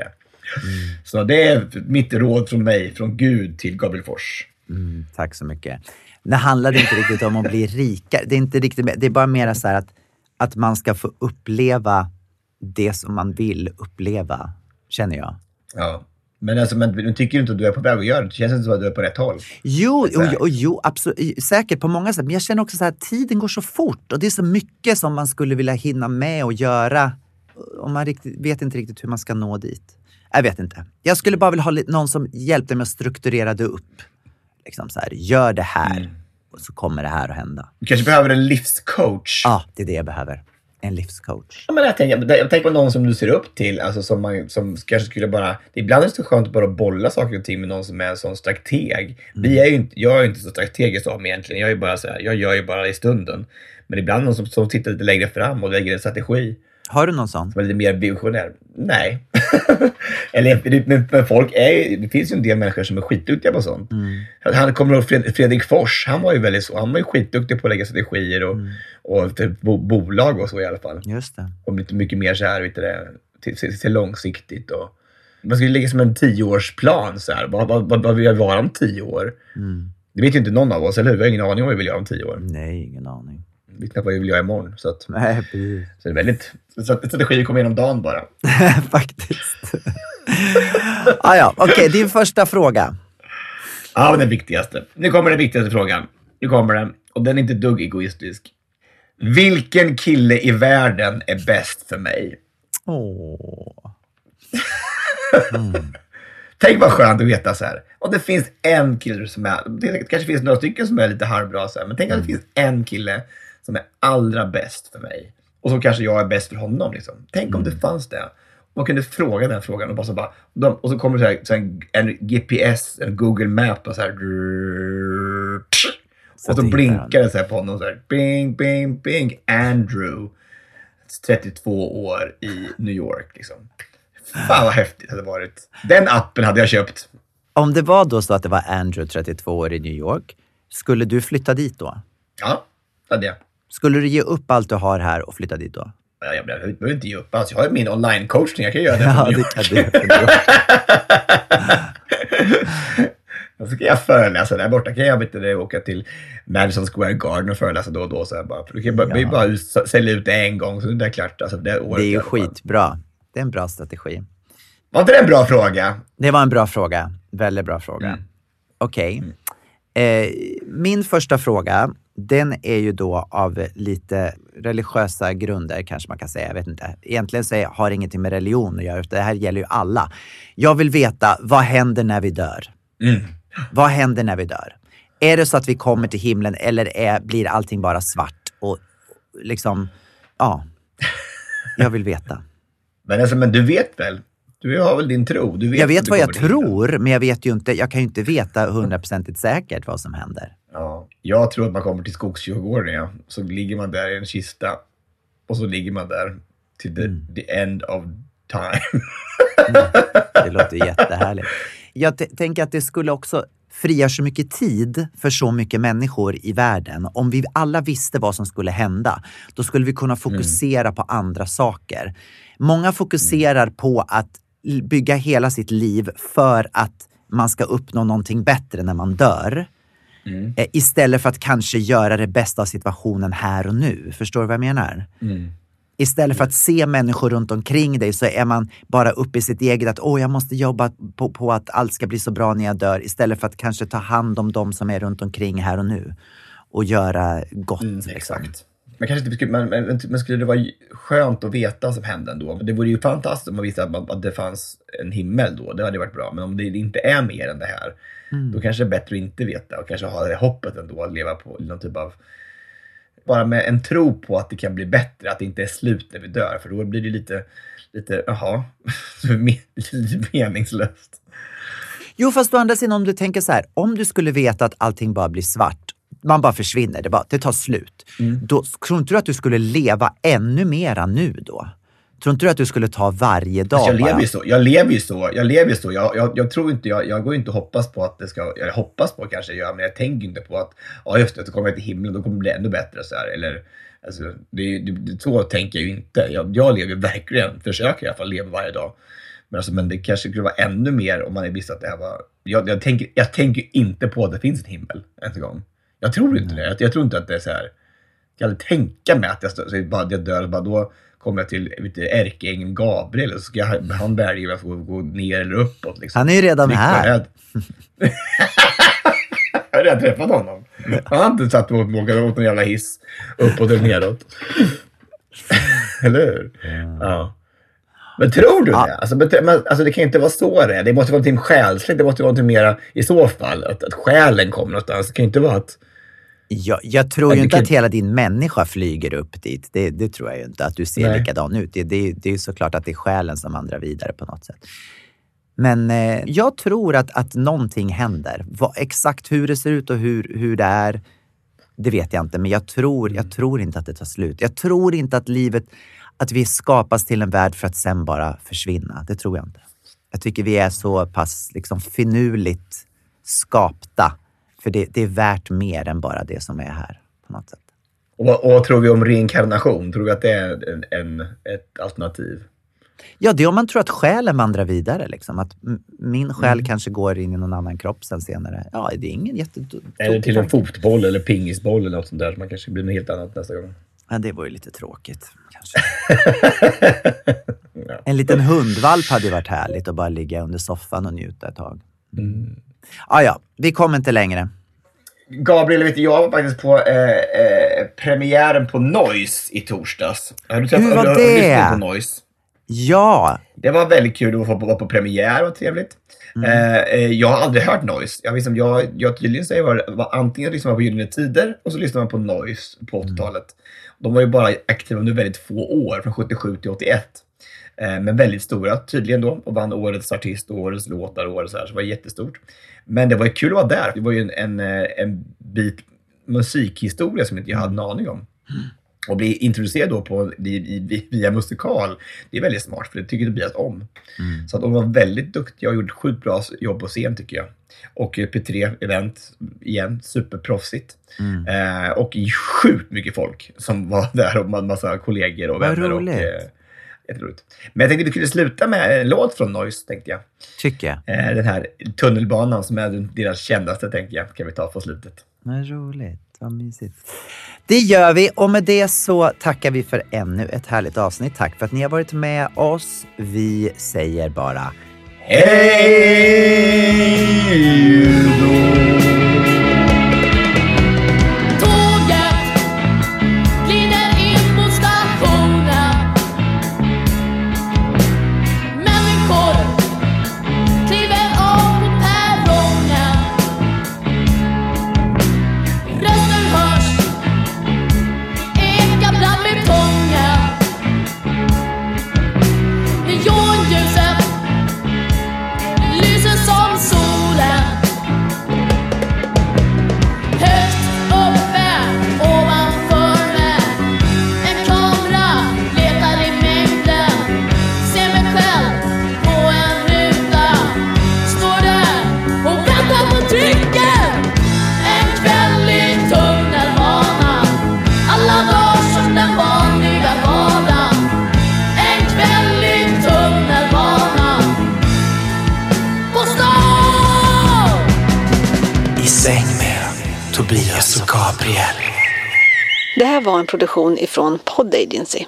Så det är mitt råd från mig, från Gud till Gabriel Fors. Mm, tack så mycket. Det handlar inte riktigt om att bli rikare. Det är inte riktigt, det är bara mer så här att, att man ska få uppleva det som man vill uppleva, känner jag. Ja, men alltså, men du tycker inte att du är på väg att göra det? Det känns inte som att du är på rätt håll. Jo, jo, jo, jo absolut, säkert på många sätt. Men jag känner också så här att tiden går så fort. Och det är så mycket som man skulle vilja hinna med och göra. Och man riktigt, vet inte riktigt hur man ska nå dit. Jag vet inte. Jag skulle bara vilja ha någon som hjälpte mig att strukturera det upp. Liksom så här, gör det här. Mm. Och så kommer det här att hända. Du kanske behöver en livscoach. Ja, det är det jag behöver. En livscoach. Ja, men jag tänker, jag tänker på någon som du ser upp till. Alltså som, man, som kanske skulle bara... Ibland är det så skönt att bara bolla saker och ting med någon som är en sån strateg. Mm. Vi är ju inte, jag är ju inte så strategisk av mig egentligen. Jag är bara så här, jag gör ju bara i stunden. Men ibland någon som, som tittar lite längre fram och lägger en strategi. Har du någon sån? Som är lite mer visionär? Nej. Eller, men, men folk är, det finns ju en del människor som är skitduktiga på sånt. Mm. Han kommer ihåg Fred, Fredrik Fors, han var ju väldigt så. Han var ju skitduktig på att lägga strategier och, mm. och bo, bolag och så i alla fall. Just det. Och lite mycket mer så här, vet du det, till, till, till långsiktigt. Och, man skulle lägga som en tioårsplan så här. Vad, vad, vad, vad vill jag vara om tio år? Mm. Det vet ju inte någon av oss, eller hur? Vi har ingen aning om vad vi vill göra om tio år. Nej, ingen aning. Vi vet inte vad vi vill göra imorgon. Så att, nej, precis. Så det är väldigt... Så att strategin kommer igenom dagen bara. Faktiskt. ah, ja, okej. Okay, din första fråga. Ja, men den viktigaste. Nu kommer den viktigaste frågan. Nu kommer den. Och den är inte dugg egoistisk. Vilken kille i världen är bäst för mig? Åh. Mm. Tänk vad skönt att veta så här. Och det finns en kille som är... Det kanske finns några stycken som är lite halvbra så här. Men tänk att det finns en kille som är allra bäst för mig. Och så kanske jag är bäst för honom. Liksom. Tänk mm. om det fanns det. Man kunde fråga den frågan. Och, bara så, bara, de, och så kommer det så här, så här, en G P S, en Google Map. Och så här... Så och så blinkar det så här på honom. Så här, bing, bing, bing. Andrew. trettiotvå år i New York. Liksom. Fan vad häftigt det hade varit. Den appen hade jag köpt. Om det var då så att det var Andrew, trettiotvå år i New York. Skulle du flytta dit då? Ja, det hade jag. Skulle du ge upp allt du har här och flytta dit då? Ja, jag behöver inte ge upp allt. Jag har min online-coachning. Jag kan göra det. Ja, det kan du. Och så kan jag föreläsa där borta. Kan jag vet inte, åka till Madison Square Garden och föreläsa då och då. Så här bara. För du kan bara, ja. bara sälja ut det en gång. Så det är klart. Alltså, det, året det är ju skitbra. Det är en bra strategi. Var inte det en bra fråga? Det var en bra fråga. Väldigt bra fråga. Mm. Okej. Okay. Mm. Eh, min första fråga, den är ju då av lite religiösa grunder kanske man kan säga. Jag vet inte. Egentligen så har det ingenting med religion att göra. Det här gäller ju alla. Jag vill veta, vad händer när vi dör? Mm. Vad händer när vi dör? Är det så att vi kommer till himlen eller är, blir allting bara svart? Och liksom, ja. Jag vill veta. Men, alltså, men du vet väl? Du har väl din tro? Du vet jag vet vad jag tror, himlen. Men jag vet ju inte, jag kan ju inte veta hundraprocentigt säkert vad som händer. Ja, jag tror att man kommer till Skogskyrkogården, ja. Så ligger man där i en kista. Och så ligger man där till the, mm. the end of time. Mm. Det låter jättehärligt. Jag t- tänker att det skulle också frigöra så mycket tid för så mycket människor i världen. Om vi alla visste vad som skulle hända, då skulle vi kunna fokusera mm. på andra saker. Många fokuserar mm. på att bygga hela sitt liv för att man ska uppnå någonting bättre när man dör. Mm. Eh, istället för att kanske göra det bästa av situationen här och nu. Förstår du vad jag menar? Mm. Istället för att se människor runt omkring dig så är man bara uppe i sitt eget att åh, jag måste jobba på, på att allt ska bli så bra när jag dör. Istället för att kanske ta hand om de som är runt omkring här och nu. Och göra gott. Mm, exakt. Man kanske inte skulle, men, men, men skulle det vara skönt att veta vad som hände ändå. Det vore ju fantastiskt om man visste att, att det fanns en himmel då. Det hade varit bra. Men om det inte är mer än det här, mm. då kanske det är bättre att inte veta. Och kanske ha det hoppet ändå att leva på någon typ av... Bara med en tro på att det kan bli bättre. Att det inte är slut när vi dör. För då blir det lite, lite, jaha, lite meningslöst. Jo, fast å andra sidan om du tänker så här. Om du skulle veta att allting bara blir svart. Man bara försvinner, det, bara, det tar slut. Mm. Då tror inte du att du skulle leva ännu mera nu då? Tror inte du att du skulle ta varje dag? Alltså jag lever ju så. Jag lever ju så. Jag lever ju så. Jag, jag, jag tror inte, jag, jag går inte och hoppas på att det ska, jag hoppas på kanske jag, men jag tänker inte på att, ja just det, då kommer jag till himlen, då kommer det bli ännu bättre så här. Eller, alltså, det, det, det, så tänker jag ju inte. Jag, jag lever verkligen, försöker i alla fall leva varje dag Men, alltså, men det kanske skulle vara ännu mer om man visste att det här var... Jag, jag, tänker, jag tänker inte på att det finns en himmel en gång. Jag tror inte det. Jag, jag tror inte att det är så här... Jag kan tänka mig att jag, så bara, jag dör, bara då kommer jag till ärkeängeln Gabriel och så ska jag, han välja att få gå ner eller uppåt. Liksom. Han är ju redan här. Jag har redan träffat honom. Han har inte satt och åkat åt någon jävla hiss uppåt eller neråt. Eller hur? Ja. Men tror du ja. det? Alltså, men, alltså det kan inte vara så det. Det måste vara någonting själsligt. Det måste vara någonting mera i så fall. Att, att själen kommer någonstans. Det kan inte vara att... Jag, jag tror ju inte kan... att hela din människa flyger upp dit. Det, det tror jag ju inte. Att du ser Nej. likadan ut. Det, det, det är ju såklart att det är själen som vandrar vidare på något sätt. Men eh, jag tror att, att någonting händer. Vad, exakt hur det ser ut och hur, hur det är, det vet jag inte. Men jag tror, jag tror inte att det tar slut. Jag tror inte att livet, att vi skapas till en värld för att sen bara försvinna. Det tror jag inte. Jag tycker vi är så pass liksom finurligt skapta. För det, det är värt mer än bara det som är här på något sätt. Och, och tror vi om reinkarnation? Tror vi att det är en, en, ett alternativ? Ja, det är om man tror att själen vandrar vidare. Liksom. Att min själ mm. kanske går in i någon annan kropp sen senare. Ja, det är ingen jätte... Eller till en fotboll eller pingisboll eller något sånt där. Så man kanske blir något helt annat nästa gång. Ja, det var ju lite tråkigt. Kanske. ja. En liten hundvalp hade ju varit härligt att bara ligga under soffan och njuta ett tag. Mm. Ah, ja, vi kommer inte längre. Gabriel, vet du, jag var faktiskt på eh, eh, premiären på Noise i torsdags. Har du träffat, Hur var har, det? Har du lyssnat på Noise? Ja. Det var väldigt kul att få vara på premiär, och trevligt. Mm. Eh, jag har aldrig hört Noise. Jag, liksom, jag, jag tydligen säger var, var antingen lyssnar man på Gyllene Tider och så lyssnar man på Noise på åttiotalet. Mm. De var ju bara aktiva under väldigt få år, från sjuttiosju till åttioett. Eh, men väldigt stora tydligen då, och vann årets artist och årets låtar och så här, så det var jättestort. Men det var ju kul att vara där. Det var ju en, en, en bit musikhistoria som inte jag hade en aning om. Mm. Och bli introducerad då på, via, via musikal, det är väldigt smart, för det tycker Tobias om. Mm. Så att de var väldigt duktiga och gjorde sjukt bra jobb på scen, tycker jag. Och P tre-event, igen, superproffsigt. Mm. Eh, och sjukt mycket folk som var där, och en massa kollegor och vänner. Och, eh, jätteroligt. Men jag tänkte vi kunde sluta med en låt från Noise, tänkte jag. Tycker jag. Eh, den här tunnelbanan som är deras kändaste, tänkte jag, kan vi ta på slutet. Vad roligt. Vad mysigt. Det gör vi, och med det så tackar vi för ännu ett härligt avsnitt. Tack för att ni har varit med oss. Vi säger bara hej då! Tobias och Gabriel. Det här var en produktion ifrån Pod Agency.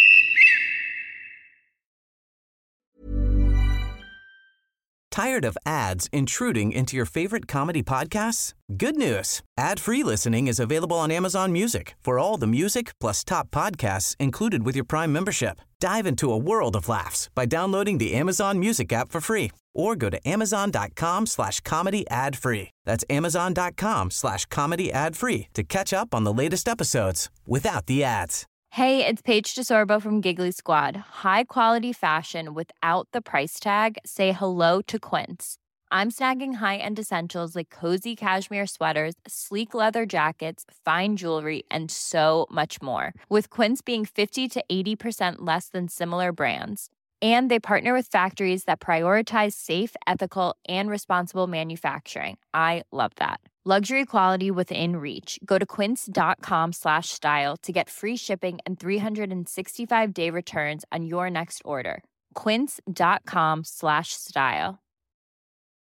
Tired of ads intruding into your favorite comedy podcasts? Good news. Ad-free listening is available on Amazon Music for all the music plus top podcasts included with your Prime membership. Dive into a world of laughs by downloading the Amazon Music app for free or go to amazon.com slash comedy ad free. That's amazon.com slash comedy ad free to catch up on the latest episodes without the ads. Hey, it's Paige DeSorbo from Giggly Squad. High quality fashion without the price tag. Say hello to Quince. I'm snagging high-end essentials like cozy cashmere sweaters, sleek leather jackets, fine jewelry, and so much more. With Quince being fifty to eighty percent less than similar brands. And they partner with factories that prioritize safe, ethical, and responsible manufacturing. I love that. Luxury quality within reach. Go to quince.com slash style to get free shipping and three sixty-five day returns on your next order. quince.com slash style.